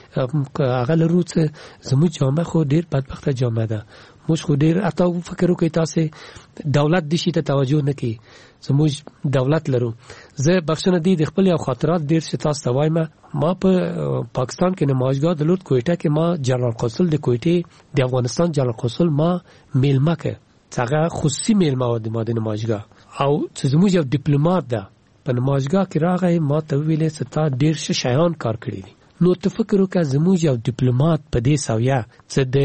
هغه لرو چې زموږ جامعه خو ډیر بدبخته جامعه ده. موږ خو ډیر اته فکر وکړئ تاسو دولت د شي ته توجه نه کوي. زموږ دولت لرو. زه بخښنه دي د خپل یو خاطرات ډیر چې تاسو وایم. ما په پاکستان کې نمایشګاه د لوټ کوټه کې ما جنرال قونسل د کوټې د افغانستان جنرال قونسل ما میلمه کې څنګه خصوصي میلمه و د ما د نمایشګاه او چې زموږ یو ډیپلوماټ ده په نمایشګاه کې راغی، ما ته ویلې چې تا ډیر ښه شیان کار کړی دي. نو ته فکر وکړه زموږ یو ډیپلوماټ په دې ساویه چې د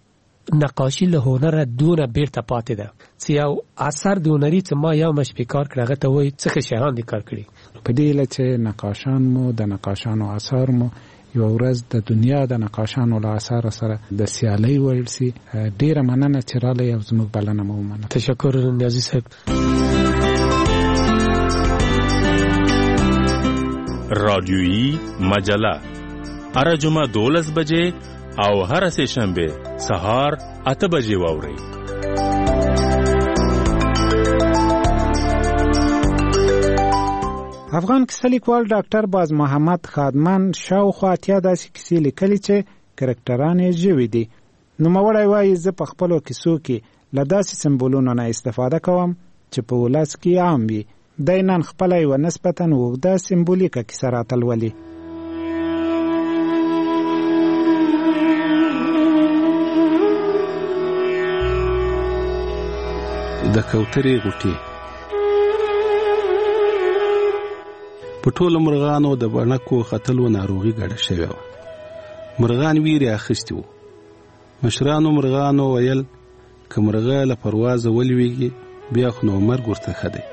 نقاشي له هنره دونه بیرته پاتې ده چې یو اثر د هنري چې ما یو مشپې کار کړی هغه ته وایي څه شیان دي کار کړی. په دې له چې نقاشان مو د نقاشانو اثار مو یو ورځ د دنیا د نقاشانو له اثار سره د سیالۍ وړل سي. ډیره مننه چې راغلی او زموږ بلنه مو ومنله. تشکر نیازي صاحب. رادیویی مجله هر جمعه 12 بجې او هر سه شنبه سهار 8 بجې واورئ. افغان کیسه لیکوال ډاکټر باز محمد خادمان شاوخوا اتیا داسې کیسې لیکلي چې کرکټران یې ژوي دي. نوموړی وایي زه په خپلو کیسو کې له داسې سمبولونو نه استفاده کوم چې په ولس کې عام وي. دی نن خپله یوه نسبتاً اوږده سمبولیکه کیسه راته لولي. د کوترې غوټې. په ټولو مرغانو د بڼکو ختلو ناروغي ګډه شوې وه. مرغان ویرې اخیستي وو. مشرانو مرغانو ویل که مرغه له پروازه ولویږي بیا خو نو مرګ ورته ښه دی.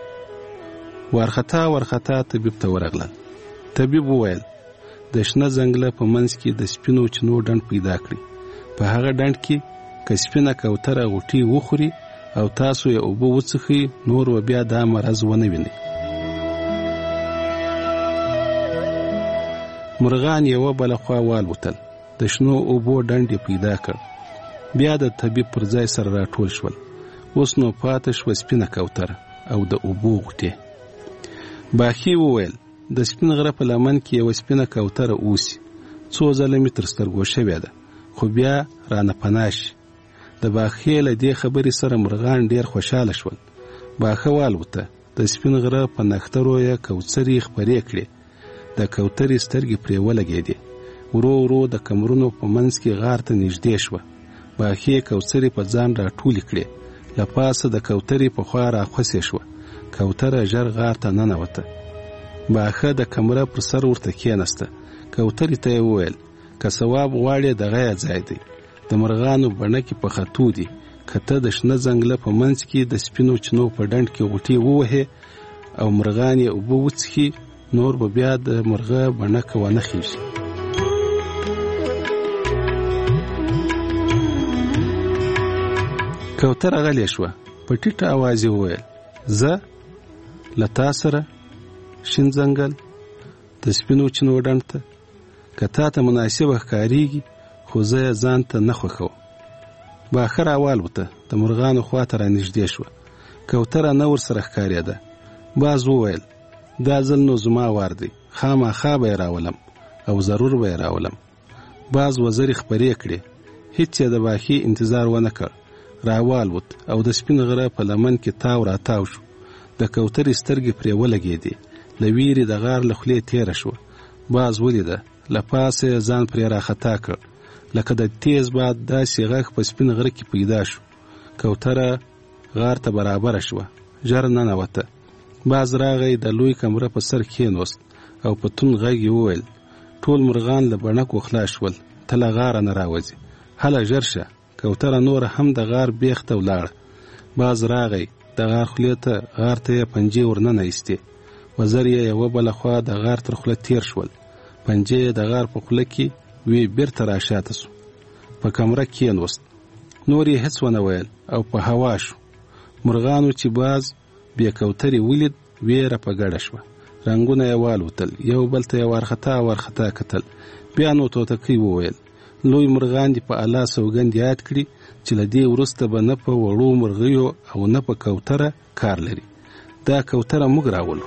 ورخطا طبیب ته ورغلل. طبیب وویل د شنه ځنګله په منځ کې د سپینو چینو ډنډ پیدا کړي. په هغه ډنډ کې که سپینه کوتره غوټې وخوري او تاسو یې اوبه وڅښئ نور و بیا دا مرض ونه وینئ. مرغان یوه بله خوا والوتل. د شنو اوبو ډنډ یې پیدا کړ. بیا د طبیب پر ځای سره راټول شول. اوس نو پاته شوه سپینه کوتره او د اوبو غوټې. باخي وویل د سپین غره په لمن کې یوه سپینه کوتره اوسي. څو ځله مې تر سترګو شوې ده خو بیا رانه پناه شي. د باخي له دې خبرې سره مرغان ډېر خوشحاله شول. باښه والوته. د سپین غره په نښترو یې کوترې خپرې کړې. د کوترې سترګې پرې ولګېدې. ورو ورو د کمرونو په منځ کې غار ته نږدې شوه. باخي کوترې په ځان راټولې کړې. له پاسه د کوترې په خوا راخوسې شوه. کوتره ژر غار ته ننوته. باښه د کمره پر سر ورته کېناسته. کوترې ته یې وویل که ثواب غواړې دغه یې ځای دی. د مرغانو بڼکې په خطو دي. کته د شنه ځنګله په منځ کې د سپینو چینو په ډنډ کې غوټې ووهې او مرغان یې اوبه وڅښي، نور به بیا د مرغه بڼکه ونه خیږي. کوتره غلې شوه، په ټیټه اواز یې وویل: زه له تا سره شین ځنګل د سپینو چینو ډنډ ته، که تا ته مناسبه ښکارېږي، خو زه یې ځان ته نه خوښوم. باښه راوالوته، د مرغانو خوا ته رانږدې شوه. کوتره نه ورسره ښکارېده. باز وویل: دا ځل نو زما وار دی، خامخا به یې راولم او ضرور به یې راولم. باز وزرې خپرې کړې، هیڅ یې د باښې انتظار ونه کړ. راوالوت او د سپین غره په لمن کې تاو راتاو شو. د کوترې سترګې پرې ولګېدې، له ویرې د غار له خولې تېره شوه. باز ولیده، له پاسه یې ځان پرې راخطا کړ، لکه د تیز باد داسې غږ په سپین غره کې پیدا شو. کوتره غار ته برابره شوه، ژر ننوته. باز راغی، د لوی کمره په سر کېنوست او په توند غږ یې وویل: ټول مرغان له بڼکو خلاص شول، ته له غاره نه راوځې، هله ژر شه. کوتره نور هم د غار بیخ ته ولاړه. باز راغی، د غار خولې ته غار ته یې پنجې ورننه ایستې. وزر یې یوه بله خوا د غار تر خوله تیر شول. پنجې یې د غار په خوله کې وی بیرته راشاته سو. په کمره کېنوست، نور یې هېڅ ونه ویل او په هوا شو. مرغانو چې باز بې کوترې ولید، ویره په ګډه شوه. رنګونه یې والوتل، یو بل ته یې وارخطا کتل. بیا نو توتکۍ وویل: لوی مرغان دې په الله سوګند یاد کړي چې له دې وروسته به نه په وړو مرغیو او نه په کوتره کار لري. دا کوتره موږ راولو.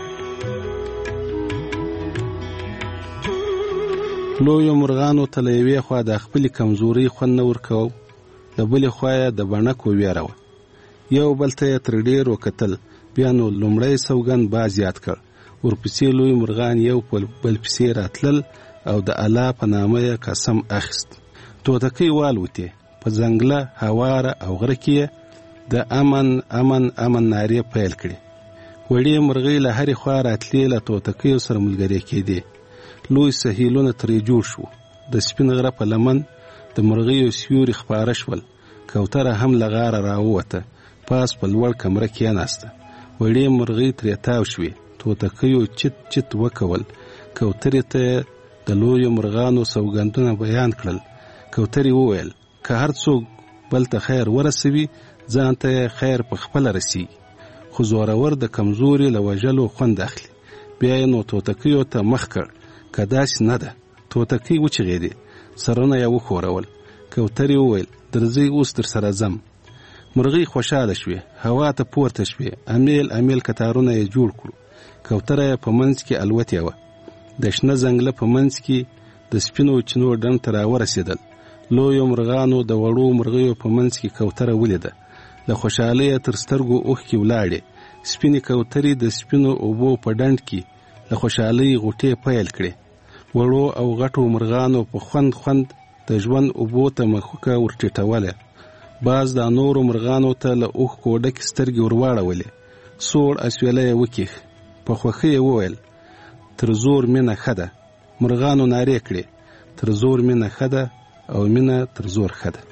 لویو مرغانو ته له یوې خوا د خپلې کمزورۍ خوند نه ورکوه، له بلې خوا یې د بڼکو ویره وه. یو بل ته یې تر ډېر وکتل. بیا نو لومړی سوګند باز یاد کړ. ورپسې لوی مرغان یو بل پسې راتلل او د الله په نامه یې قسم اخیست. توتکۍ والوتې، په ځنګله، هواره او غره کې د امن امن امن نارې پیل کړې. وړې مرغۍ له هرې خوا راتلې، له توتکیو سره ملګرې کېدې. لوی سهیلونه ترې جوړ شو. د سپین غره په لمن د مرغیو سیوري خپاره شول. کوتره هم له غاره راووته، پاس په لوړ کمره کېناسته. وړې مرغۍ ترې تاو شوې. توتکیو چت چت وکول. کوترې ته د لویو مرغانو سوګندونه بیان کړل. کوترې وویل: که هر څوک بل ته خیر ورسوي، ځان ته خیر په خپله رسیږي، خو زورور د کمزوري له وژلو خوند اخلي. بیا یې نو توتکیو ته مخ کړ. که داسې نه ده. توتکۍ وچغېدې، سرونه یې وښورول. کوترې وویل: درځئ، اوس در سره ځم. مرغۍ خوشحاله شوې، هوا ته پورته شوې. امیل امیل کتارونه یې جوړ کړو. کوتره یې په منځ کې الوتې وه. د شنه ځنګله په منځ کې د سپینو چینو ډنډ ته راورسېدل. لویو مرغانو د وړو مرغیو په منځ کې کوتره ولیده. له خوشحالۍ تر سترګو اوښکې ولاړې. سپینې کوترې د سپینو اوبو په ډنډ کې له خوشحالۍ غوټې پیل کړې. وړو او غټو مرغانو په خوند د ژوند اوبو ته مخوکه ورټیټوله. باز د نورو مرغانو ته له اوښکو ډکې سترګې ورواړولې. سوړ اسویلی یې وکیښ. په خوښۍ یې وویل: تر زور مینه ښه ده. مرغانو نارې کړې: تر زور مینه ښه ده او مینه تر زور ښه ده.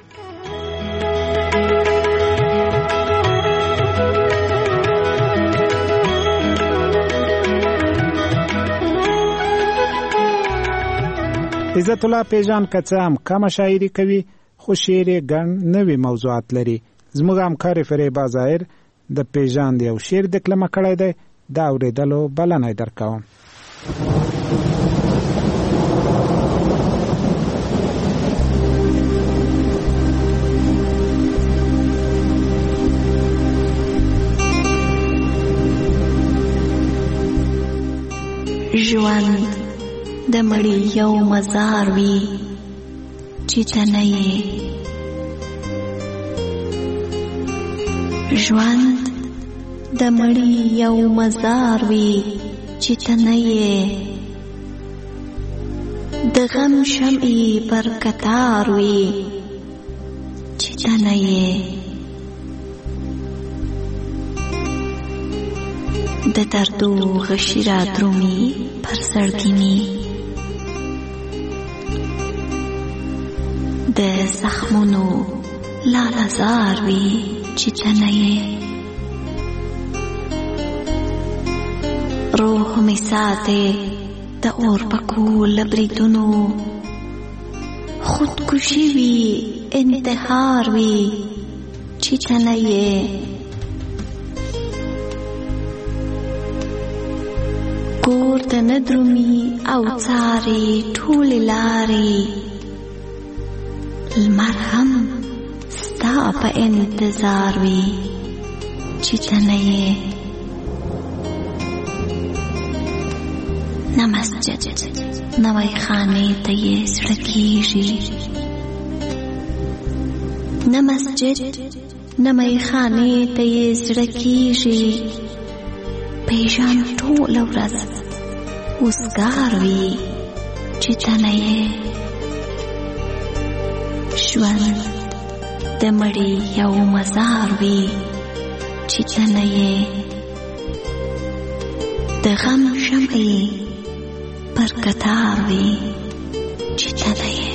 عزت الله پیژان که څه هم کمه شاعري کوي، خو شعر یې ګڼ نوي موضوعات لري. زموږ همکار فریبا ظاهر د پیژان یو شعر دکلمه کړی دی، دا اورېدلو بلنه درکوم. ژوند د مړي یو مزار وي چې ته نه یې. ژوند د مړي یو مزار وي چې ته نه یې. د غم شمعې پر کتار وي چې ته نه یې. د دردو غشي را درومي پر زړګي مې. د زخمونو لاله‌زار وي چې ته نه یې. روح مې ساتې د اور پکو له بریدونو، خودکشي وي انتحار وي چې ته نه یې. کور ته نه درومي او څارې ټولې لارې، لمر هم ستا په انتظار وي چې ته نه یې. نه مسجد نوی خانې ته یې زړه کېږي، نه مسجد نوی خانې ته یې زړه کېږي. پیژان ټوله ورځ وزګار وي چې ته نه یې. ژوند د مړي یو مزار وي چې ته نه یې. د غم شمعې پر کتار وي چې ته نه یې.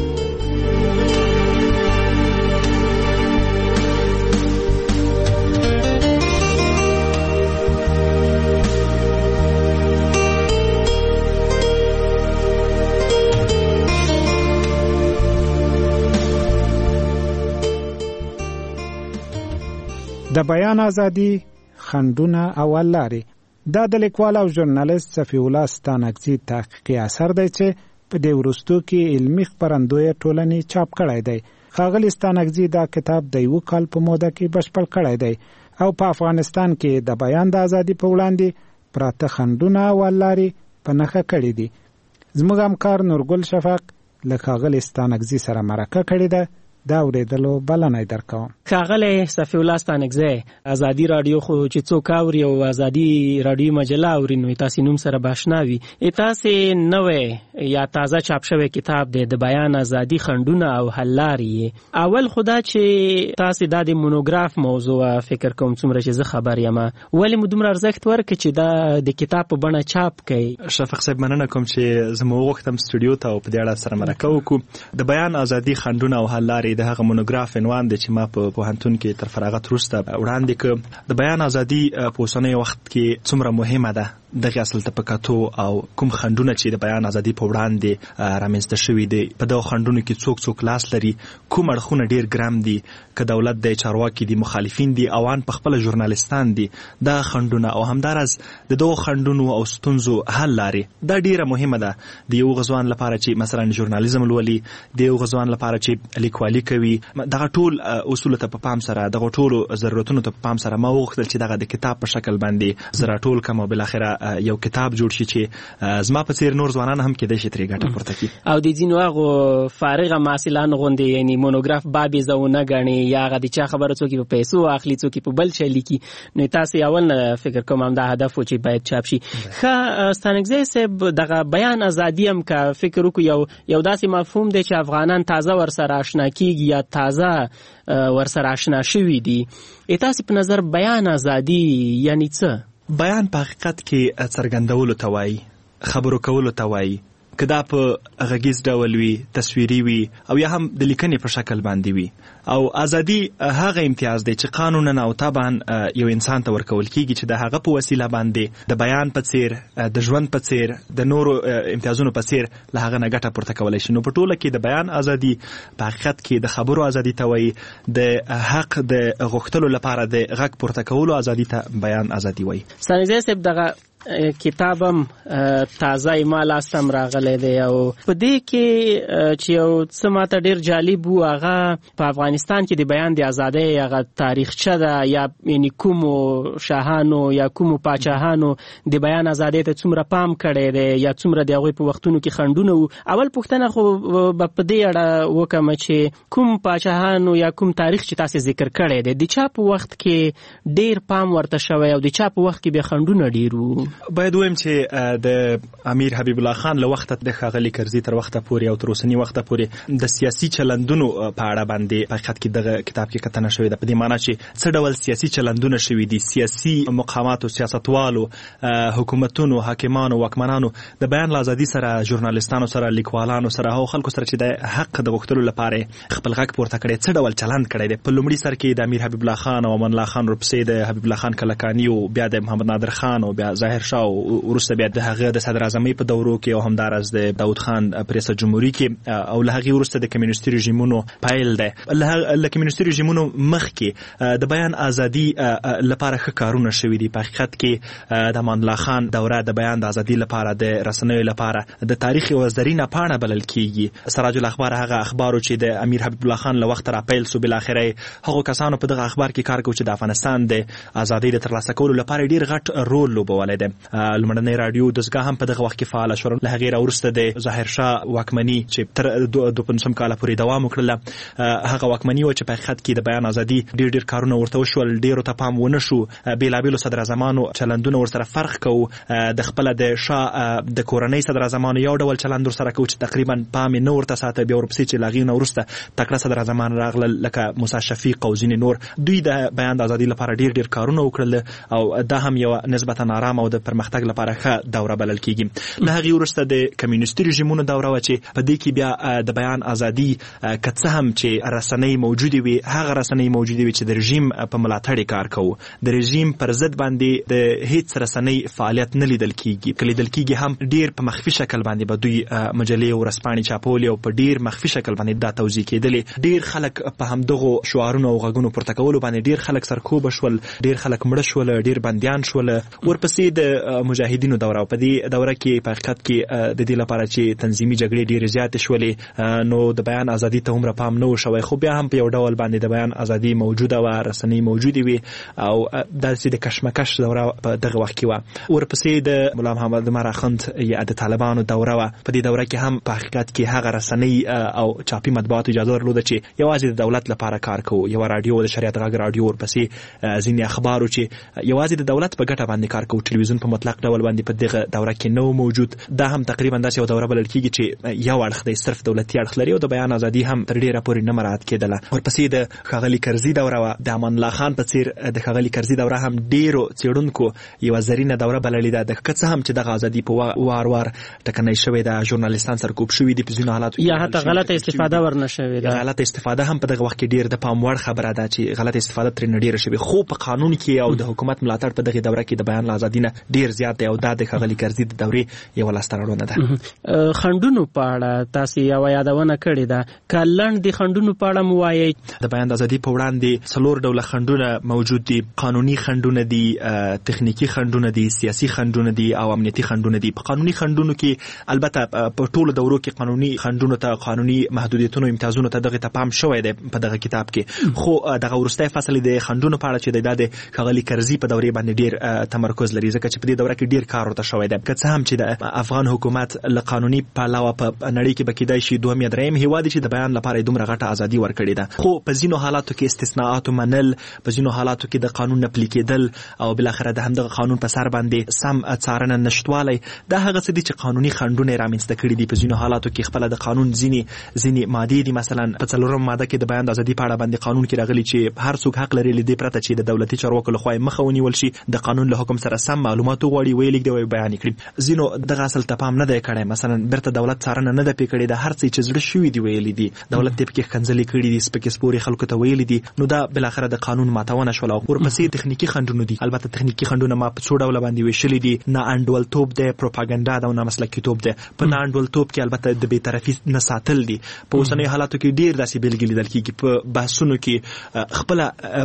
د بیان ازادي، خنډونه او حل لارې. دا د لیکوال او ژورنالیست صفی الله ستانکزي تحقیقي اثر دی چې په دې وروستو کې علمي خپرندویه ټولنې چاپ کړی دی. ښاغلي ستانکزي دا کتاب د 1 کال په موده کې بشپړ کړی دی او په افغانستان کې د بیان د ازادي په وړاندې پراته خنډونه او حل لارې په نښه کړي دي. زموږ همکار نورګل شفق له ښاغلي ستانکزي سره مرکه کړې ده. دا اورېدلو بلنه درکوم. ښاغلی صفی الله ستانکزی، ازادي راډیو خو چې څوک اوري او ازادي راډیو مجله اوري نو تاسې نوم سره به اشنا وي. تاسې نوی یا تازه چاپ شوی کتاب دی د بیان ازادي، خنډونه او حل لارې. اول خو دا چې تاسې دا د مونوګراف موضوع فکر کوم څومره چې زه خبر یم، ولې مو دومره ارزښت ورکړ چې دا د کتاب په بڼه چاپ کړئ؟ شفق صاحب، مننه کوم چې زه مو وغوښتم سټوډیو ته او په دې اړه سره مرکه وکړو. د بیان ازادي، خنډونه او حل لارې د هغه مونوګراف عنوان دی چې ما په پوهنتون کې تر فراغت وروسته وړاندې کړ. د بیان ازادي په اوسنی وخت کې څومره مهمه ده، دغه اصل ته په کتو او کوم خنډونه چې د بیان ازادي په وړاندې رامنځته شوي دي، په دغو خنډونو کې څوک څوک لاس لري، کوم اړخونه ډیر ګرام دي، که دولت دی، چارواکي دي، مخالفین دي، اوان په خپله ژورنالیستان دي. دا خنډونه او همداراز د دغو خنډونو او ستونزو حل لارې دا ډیره مهمه ده د یو غزوان لپاره چې مثلا ژورنالیزم لولي، د یو غزوان لپاره چې لیکوالي کوي. دغه ټول اصول ته په پام سره، دغه ټول ضرورتونو ته په پام سره ما وغوښتل چې دغه د کتاب په شکل باندې زه راټول کړم او بالاخره یو کتاب جوړ شي چې زما په څیر نور ځوانان هم کېدای شي ترې ګټه پورته کړي. او د ځینو هغو فارغه محصلانو غوندې یعنې مونوګراف بابې زه ونه ګڼې یا هغه د چا خبره څوک په پیسو اخلي، څوک په بل شی لیکي، نو تاسې اول نه فکر کوم همدا هدف و چې باید چاپ شي. ښه ستانکزی صاحب، دغه بیان ازادي هم که فکر وکړو یو داسې مفهوم دی چې افغانان تازه ورسره اشنا کېږي یا تازه ورسره اشنا شوي دي. تاسې په نظر بیان ازادي یعنی څه؟ بیان په حقیقت کې څرګندولو ته وایي، خبرو کولو ته وایي، که دا په غږیز ډول وي، تصویري وي او یا هم د لیکنې په شکل باندې وي. او ازادي هغه امتیاز دی چې قانونا او طبعا یو انسان ته ورکول کیږي چې د هغه په وسیله باندې د بیان په څیر، د ژوند په څیر، د نورو امتیازونو په څیر له هغه نه ګټه پورته کولی شي. نو په ټوله کې د بیان ازادي په حقیقت کې د خبرو ازادي ته وایي، د حق د غوښتلو لپاره د غږ پورته کولو ازادي ته بیان ازادي وایي. ستانکزی صاحب، دغه کتابم تازه ما لاسته راغلی دی او په دې کې چې یو څه ماته ډېر جالب و، هغه په افغانستان کې د بیان د ازادۍ هغه تاریخچه ده، یا یعنې کومو شاهانو یا کومو پاچاهانو د بیان ازادۍ ته څومره پام کړی دی یا څومره د هغوی په وختونو کې خنډونه وو. اول پوښتنه خو به په دې اړه وکړم چې کوم پاچاهانو یا کوم تاریخ چې تاسې ذکر کړی دی، د چا په وخت کې ډېر پام ورته شوی او د چا په وخت کې بیا خنډونه ډېر وو؟ باید ویم چې د امیر حبیب الله خان له وخت د ښاغلي کرزي تر وخت پورې او تر اوسنی وخت پورې د سیاسي چلندونو په اړه باندې حقیقت کې دغه کتاب کې کتنه شوې ده، په دې معنی چې څه ډول سیاسي چلندونه شوي دي، سیاسي مقاماتو، سیاستوالو، حکومتونو، حاکمانو، واکمنانو د بیان ازادي سره، ژورنالیستانو سره، لیکوالانو سره او خلکو سره چې د حق د غوښتلو لپاره خپل غږ پورته کړي، څه ډول چلند کړی دی. په لومړي سر کې د امیر حبیب الله خان او امان الله خان ورپسې د حبیب الله خان کلکاني او بیا د محمد نادر خان او بیا ظاهر شاه او وروسته بیا د هغه د صدر اعظمۍ په دورو کې او همدارس د داود خان په ریاست جمهوریت کې او له هغې وروسته د کمیونستي رژیمونو پیل دی. له کمیونستي رژیمونو مخکې د بیان ازادي لپاره ښه کارونه شوي دي. په حقیقت کې د امان الله خان دوره د بیان د ازادي لپاره د رسنیو لپاره د تاریخ یوه زرینه پاڼه بلل کیږي. سراج الاخبار هغه اخبارو چې د امیر حبیب الله خان له وخته راپیل سو، بالاخره هغو کسانو په دغه اخبار کې کار کوي چې د افغانستان د ازادۍ د ترلاسه کولو لپاره ډیر غټ رول لوبولی دی. لومړنۍ راډیو دستګاه هم په دغه وخت کې فعاله شوه. له هغې راوروسته د ظاهر شاه واکمني چې تر 25 کاله پورې دوام وکړله، هغه واکمني وه چې په حقیقت کې د بیان ازادي ډیر کارونه ورته وشول، ډیرو ته پام ونه شو. بېلابېلو صدراعظمانو چلندونه ورسره فرق کوو. د خپله د شاه د کورنۍ صدراعظمانو یو ډول چلند ورسره کوو چې تقریبا پام یې نه ورته ساته. بیا ورپسې چې له هغې نه وروسته تکړه صدراعظمان راغلل لکه موسی شفیق او ځینې نور، دوی د بیان د ازادي لپاره ډیر کارونه وکړل او دا هم یو نسبتا آرام او د پرمختګ لپاره ښه دوره بلل کیږي. له هغې وروسته د کمیونستي رژیمونو دوره وه چې په دې کې بیا د بیان ازادي که څه هم چې رسنۍ موجودې وي، هغه رسنۍ موجودې وي چې د رژیم په ملاتړ کار کوو. د رژیم پر ضد باندې د هیڅ رسنۍ فعالیت نه لیدل کیږي. که لیدل کیږي هم ډیر په مخفي شکل باندې به دوی مجلې او ورځپاڼې چاپولې او په ډیر مخفي شکل باندې دا توزیع کېدلې. ډیر خلک په همدغو شعارونو او غږونو پورته کولو باندې ډیر خلک سرکوبه شول، ډیر خلک مړه شول، ډیر بندیان شول. ورپسې د مجاهدینو دوره، په دې دوره کې په حقیقت کې د دې لپاره چې تنظیمي جګړې ډیرې زیاتې شولې نو د بیان ازادي ته هومره پام نه و شوی. خو بیا هم په یو ډول باندې د بیان ازادي موجوده وه، رسنۍ موجودې وي او داسې د کشمکش دوره په دغه وخت کې وه. ورپسې د ملا محمد عمر اخند یا د طالبانو دوره وه. په دې دوره کې هم په حقیقت کې هغه رسنۍ او چاپي مطبوعاتو اجازه درلوده چې یوازې د دولت لپاره کار کوو. یوه راډیو د شریعت غږ راډیو، ورپسې ځینې اخبارو چې یوازې د دولت په ګټه باندې کار کوو. ټلویزیون په مطلق ډول باندې په دغه دوره کې نه موجود. دا هم تقریبا داسې یو دوره بلل کیږي چې یو اړخ دی، صرف دولتي اړخ لري او د بیان ازادي هم تر ډیره پورې نه مراعات کېدله. ورپسې د ښاغلي کرزي دوره وه. د امان الله خان په څیر د ښاغلي کرزي دوره هم ډیرو څېړونکو یوه زرینه دوره بللې ده. که څه هم چې دغه ازادي په وار ټکنۍ شوې ده، ژورنالیستان سرکوب شوي دي په ځینو حالاتو یا حتی غلطه استفاده ورنه شوې ده. غلطه استفاده هم په دغه وخت کې ډیر د پام وړ خبره ده چې غلطه استفاده ترې ډیره شوې. خو په قانون کې او د حکومت ملاتړ په دغه دوره کې د بیان ازادي نه ډیر زیات دی او دا د ښاغلي کرزي د دورې یوه لاسته راوړنه ده. خنډونو په اړه تاسو یوه یادونه کړې ده، که لنډ د خنډونو په اړه مو وایئ. د بیان د ازادي په وړاندې 4 ډوله خنډونه موجود دي. قانوني خنډونه دي، تخنیکي خنډونه دي، سیاسي خنډونه دي او امنیتي خنډونه دي. په قانوني خنډونو کې البته په ټولو دورو کې قانوني خنډونو ته، قانوني محدودیتونو، امتیازونو ته دغه ته پام شوی دی په دغه کتاب کې. خو دغه وروستی فصل د خنډونو په اړه چې د ښاغلي کرزي په دورې باندې ډیر تمرکز لري، ځکه چې په دې دوره کې ډیر کار ورته شوی دی. که څه هم چې د افغان حکومت له قانوني پلوه په نړۍ کې به کېدای شي دویم یا دریم هیواد چې د بیان لپاره دومره غټه ازادي ورکړې ده، خو په ځینو حالاتو کې استثناءات منل، په ځینو حالاتو کې د قانون نه پلي کېدل او بالاخره د همدغه قانون په سر باندې سم څارنه نشتوالی، دا هغه څه دي چې قانوني خنډونه یې رامنځته کړي دي. په ځینو حالاتو کې خپله د قانون ځینې مادې دي، مثلا په 4 ماده کې د بیان د ازادي په اړه باندې قانون کې راغلي چې هر څوک حق لري له دې پرته چې د دولتي چارواکو لخوا یې مخه ونیول شي، د قانون له حکم سره سم معلومات وغواړي، ویې لیږدي او بیان یې کړي. ځینو دغه اصل ته پام نه دی کړی، مثلا بیرته دولت څارنه نه ده پرې کړې، د هر څه چې زړه شوي دي ویلي دي، دولت یې پکې ښکنځلې کړي دي، سپکې سپورې خلکو ته ویلي دي، نو دا بالاخره د قانون ماتونه شوله. ورپسې تخنیکي خنډونه دي. البته تخنیکي خنډونه ما په څو ډوله باندې ویشلي دي. نه انډولتوب دی، پروپاګاندا ده او نه مسلکیتوب دی. په نه انډولتوب کې البته د بېطرفي نه ساتل دي. په اوسنیو حالاتو کې ډېر داسې بېلګې لیدل کېږي په بحثونو کې خپله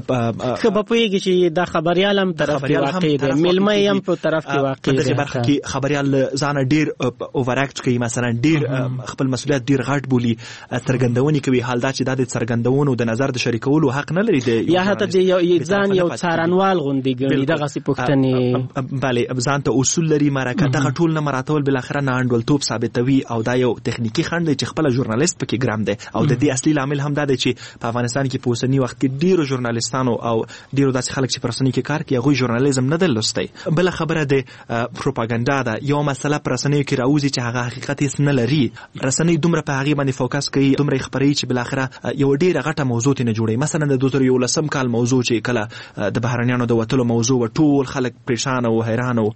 ښه به پوهېږي چې دا خبریال هم طرف کې واقع دی، میلمه یې هم په طرف کې واقع دی. په دغې برخه کې خبریال ځانه ډېر اوور اکټ کوي، مثلا ډېر خپل مسؤلیت ډېر غټ بولي، څرګندونې کوي. حال دا چې دا د څرګندونو د نظر د شریکولو حق نه لري، یا حتی د ځان یو څارنوال غوندې ګڼي دغسې پوښتنې. بله، ځان ته اصول لري، مرکه دغه ټول نه مراعتول بالاخره نه انډولتوب ثابتوي او دا یو تخنیکي خنډ دی چې خپله ژورنالیست پکې ګرم دی. او د دې اصلي لامل هم دا دی چې په افغانستان کې په اوسني وخت کې ډېرو ژورنالیستانو او ډېرو داسې خلک چې په رسنیو کې کار کوي هغوی ژورنالیزم نه دی لوستی. بله بل خبره د پروپاګاندا ده. یو مسله پر رسنیو کې راوځي چې هغه حقیقت هیڅ نه لري. رسنۍ دومره په هغه باندې فوکس کوي، دومره خبري چې بل اخره یو ډیره غټه موضوع ته نه جوړي. مثلا د 2011 کال موضوع چې کله د بهرنیانو د وټلو موضوع و، ټول خلک پریشان او حیران او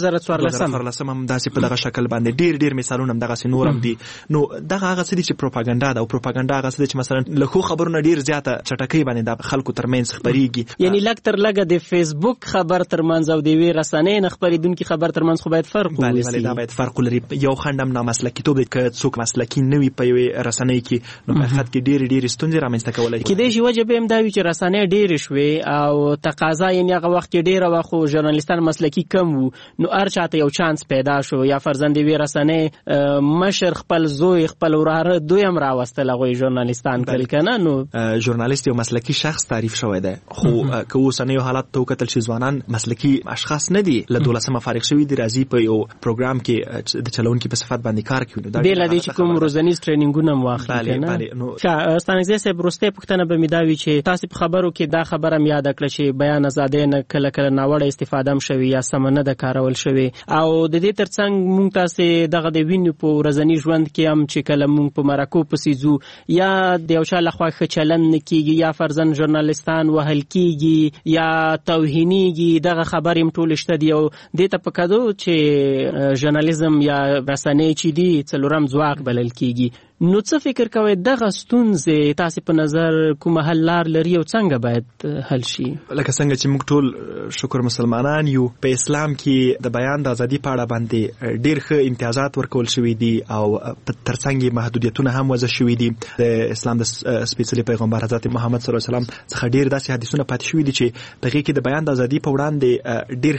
2014 هم داسې په دغه شکل باندې ډیر مثالونه هم دغه نورم دي. نو دغه هغه څه چې پروپاګاندا ده، او پروپاګاندا هغه څه چې مثلا له خو خبرونه ډیر زیاته چټکۍ باندې د خلکو ترمنځ خبريږي. یعنی لږ تر لږه د فیسبوک خبر ترمنځ او د وی رسنۍ نه خبرېدونکو خبر ترمنځ خو باید فرق وي. بله دا باید فرق ولري. یو خندم نامسلکیتوب دی که څوک مسلکي نه وي په یوې رسنۍ کې، نو په حقیقت کې ډېرې ستونزې رامنځته کولی شي. کېدای شي وجه به هم دا وي چې رسنۍ ډېرې شوې او تقاضا یعنې هغه وخت کې ډېره وه خو ژورنالیستان مسلکي کم وو، نو هر چاته یو چانس پیدا شو. یا فرضاً د یوې رسنۍ مشر خپل زوی خپل وراره دوی هم راوستل هغوی ژورنالیستان کړل که نه. نو ژورنالیست یو مسلکي شخص تعریف شوی دی، خو که اوسنیو حالات ته وکتل شي ځوانان مسلکي اشخاص نه دي. له 12 فارغ شوي دي، راځي په یو پروګرام کې د چلونکي په صفت باندې کار کوي. بې له دې چې کوم روزنیز ټرینینګونه مو واخلي که نه. ښه ستانکزی صاحب، وروستۍ پوښتنه به مې دا وي چې تاسې په خبرو کې دا خبره م یاده کړه چې بیان ازادۍ نه کله کله ناوړه استفاده هم شوې یا سمه نه ده کارول شوې، او د دې تر څنګ مونږ تاسې دغه د وینو په ورځني ژوند کې هم چې کله مونږ په مرکو پسې ځو یا د یو چا لخوا ښه چلند نه کېږي یا فرضاً ژورنالیستان وهل کېږي یا توهینېږي، دغه خبرې هم ټولې شته دي. او دې ته په کدو چې ژورنالیزم یا رسنۍ چې دي څلورم ځواک بلل کېږي، نو څه فکر کوئ دغه ستونزې تاسې په نظر کومه حل لار لري او څنګه باید حل شي؟ لکه څنګه چې موږ ټول شکر مسلمانان یو، په اسلام کې د بیان د ازادي په اړه باندې ډېر ښه امتیازات ورکول شوي دي او تر څنګ یې محدودیتونه هم وضع شوي دي. د اسلام د سپېڅلي پیغمبر حضرت محمد صلی الله علیه وسلم څخه ډېر داسې حدیثونه پاتې شوي دي چې په هغې کې د بیان د ازادي په وړاندې ډېر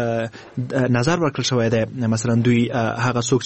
ښه نظر ورکړل شوی دی. مثلا دوی هغه څوک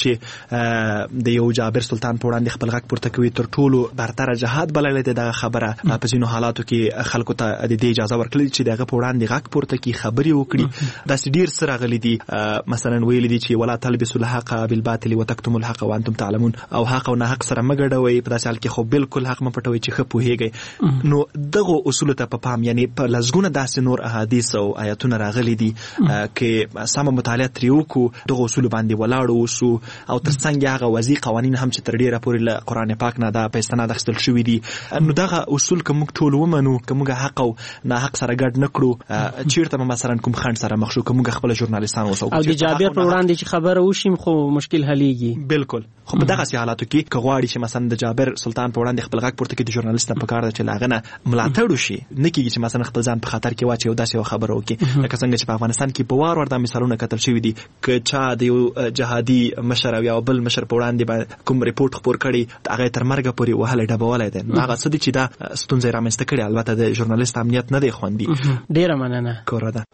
چې د یو جابر سلطان په وړاندې خپل غږ پورته کوي تر ټولو برتره جهاد بللی دی. دغه خبره په ځینو حالاتو کې خلکو ته د دې اجازه ورکړل چې د هغه په وړاندې غږ پورته کړي، خبرې وکړي. داسې ډېر څه راغلي دي. مثلا ویلي دي چې ولا تلبسوا الحق بالباطل وتکتموا الحق وانتم تعلمون، او حق او ناحق سره مه ګډوئ. په داسې حال کې خو بالکل حق مه پټوئ چې ښه پوهېږئ. نو دغو اصولو ته په پام، یعنې په لسګونه داسې نور احادیث او آیتونه راغلي دي کې سمه مطالعه ترې وکړو، دغو اصولو باندې ولاړ اوسو، او تر څنګ هغه وضعي قوانین هم چې تر ډېره پورې له قرآن پاک نه دا په استناد اخیستل شوي دي. نو دغه اصول که موږ ټول ومنو، که موږ حق او ناحق سره ګډ نه کړو، چېرته به مثلا کوم خنډ سره مخ شو که موږ خپل ژورنالیستان اوسو او د جابر په وړاندې چې خبره وشي خو مشکل حلیږي. بالکل. خو په دغسې حالاتو کې که غواړي چې مثلا د جابر سلطان په وړاندې خپل غږ پورته کړي، د ژورنالیست نه پکار ده چې له هغه نه ملاتړ وشي. نه کېږي چې مثلا خپل ځان په خطر کې واچوي او داسې یو خبره وکړي. لکه څنګه چې په افغانستان کې په وار دا مثالونه کتل شوي دي، که چا د یو جهادي مشر او یا بل مشر په وړاندې کوم ریپورټ خپور کړي، هغه تر مرګه پورې وهلی ډبولی دی. هغه څه دي چې دا ستونزې رامنځته کړي. البته د ژورنالیست امنیت نه دی خوندي. ډېره مننه. کوره ده.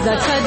زکات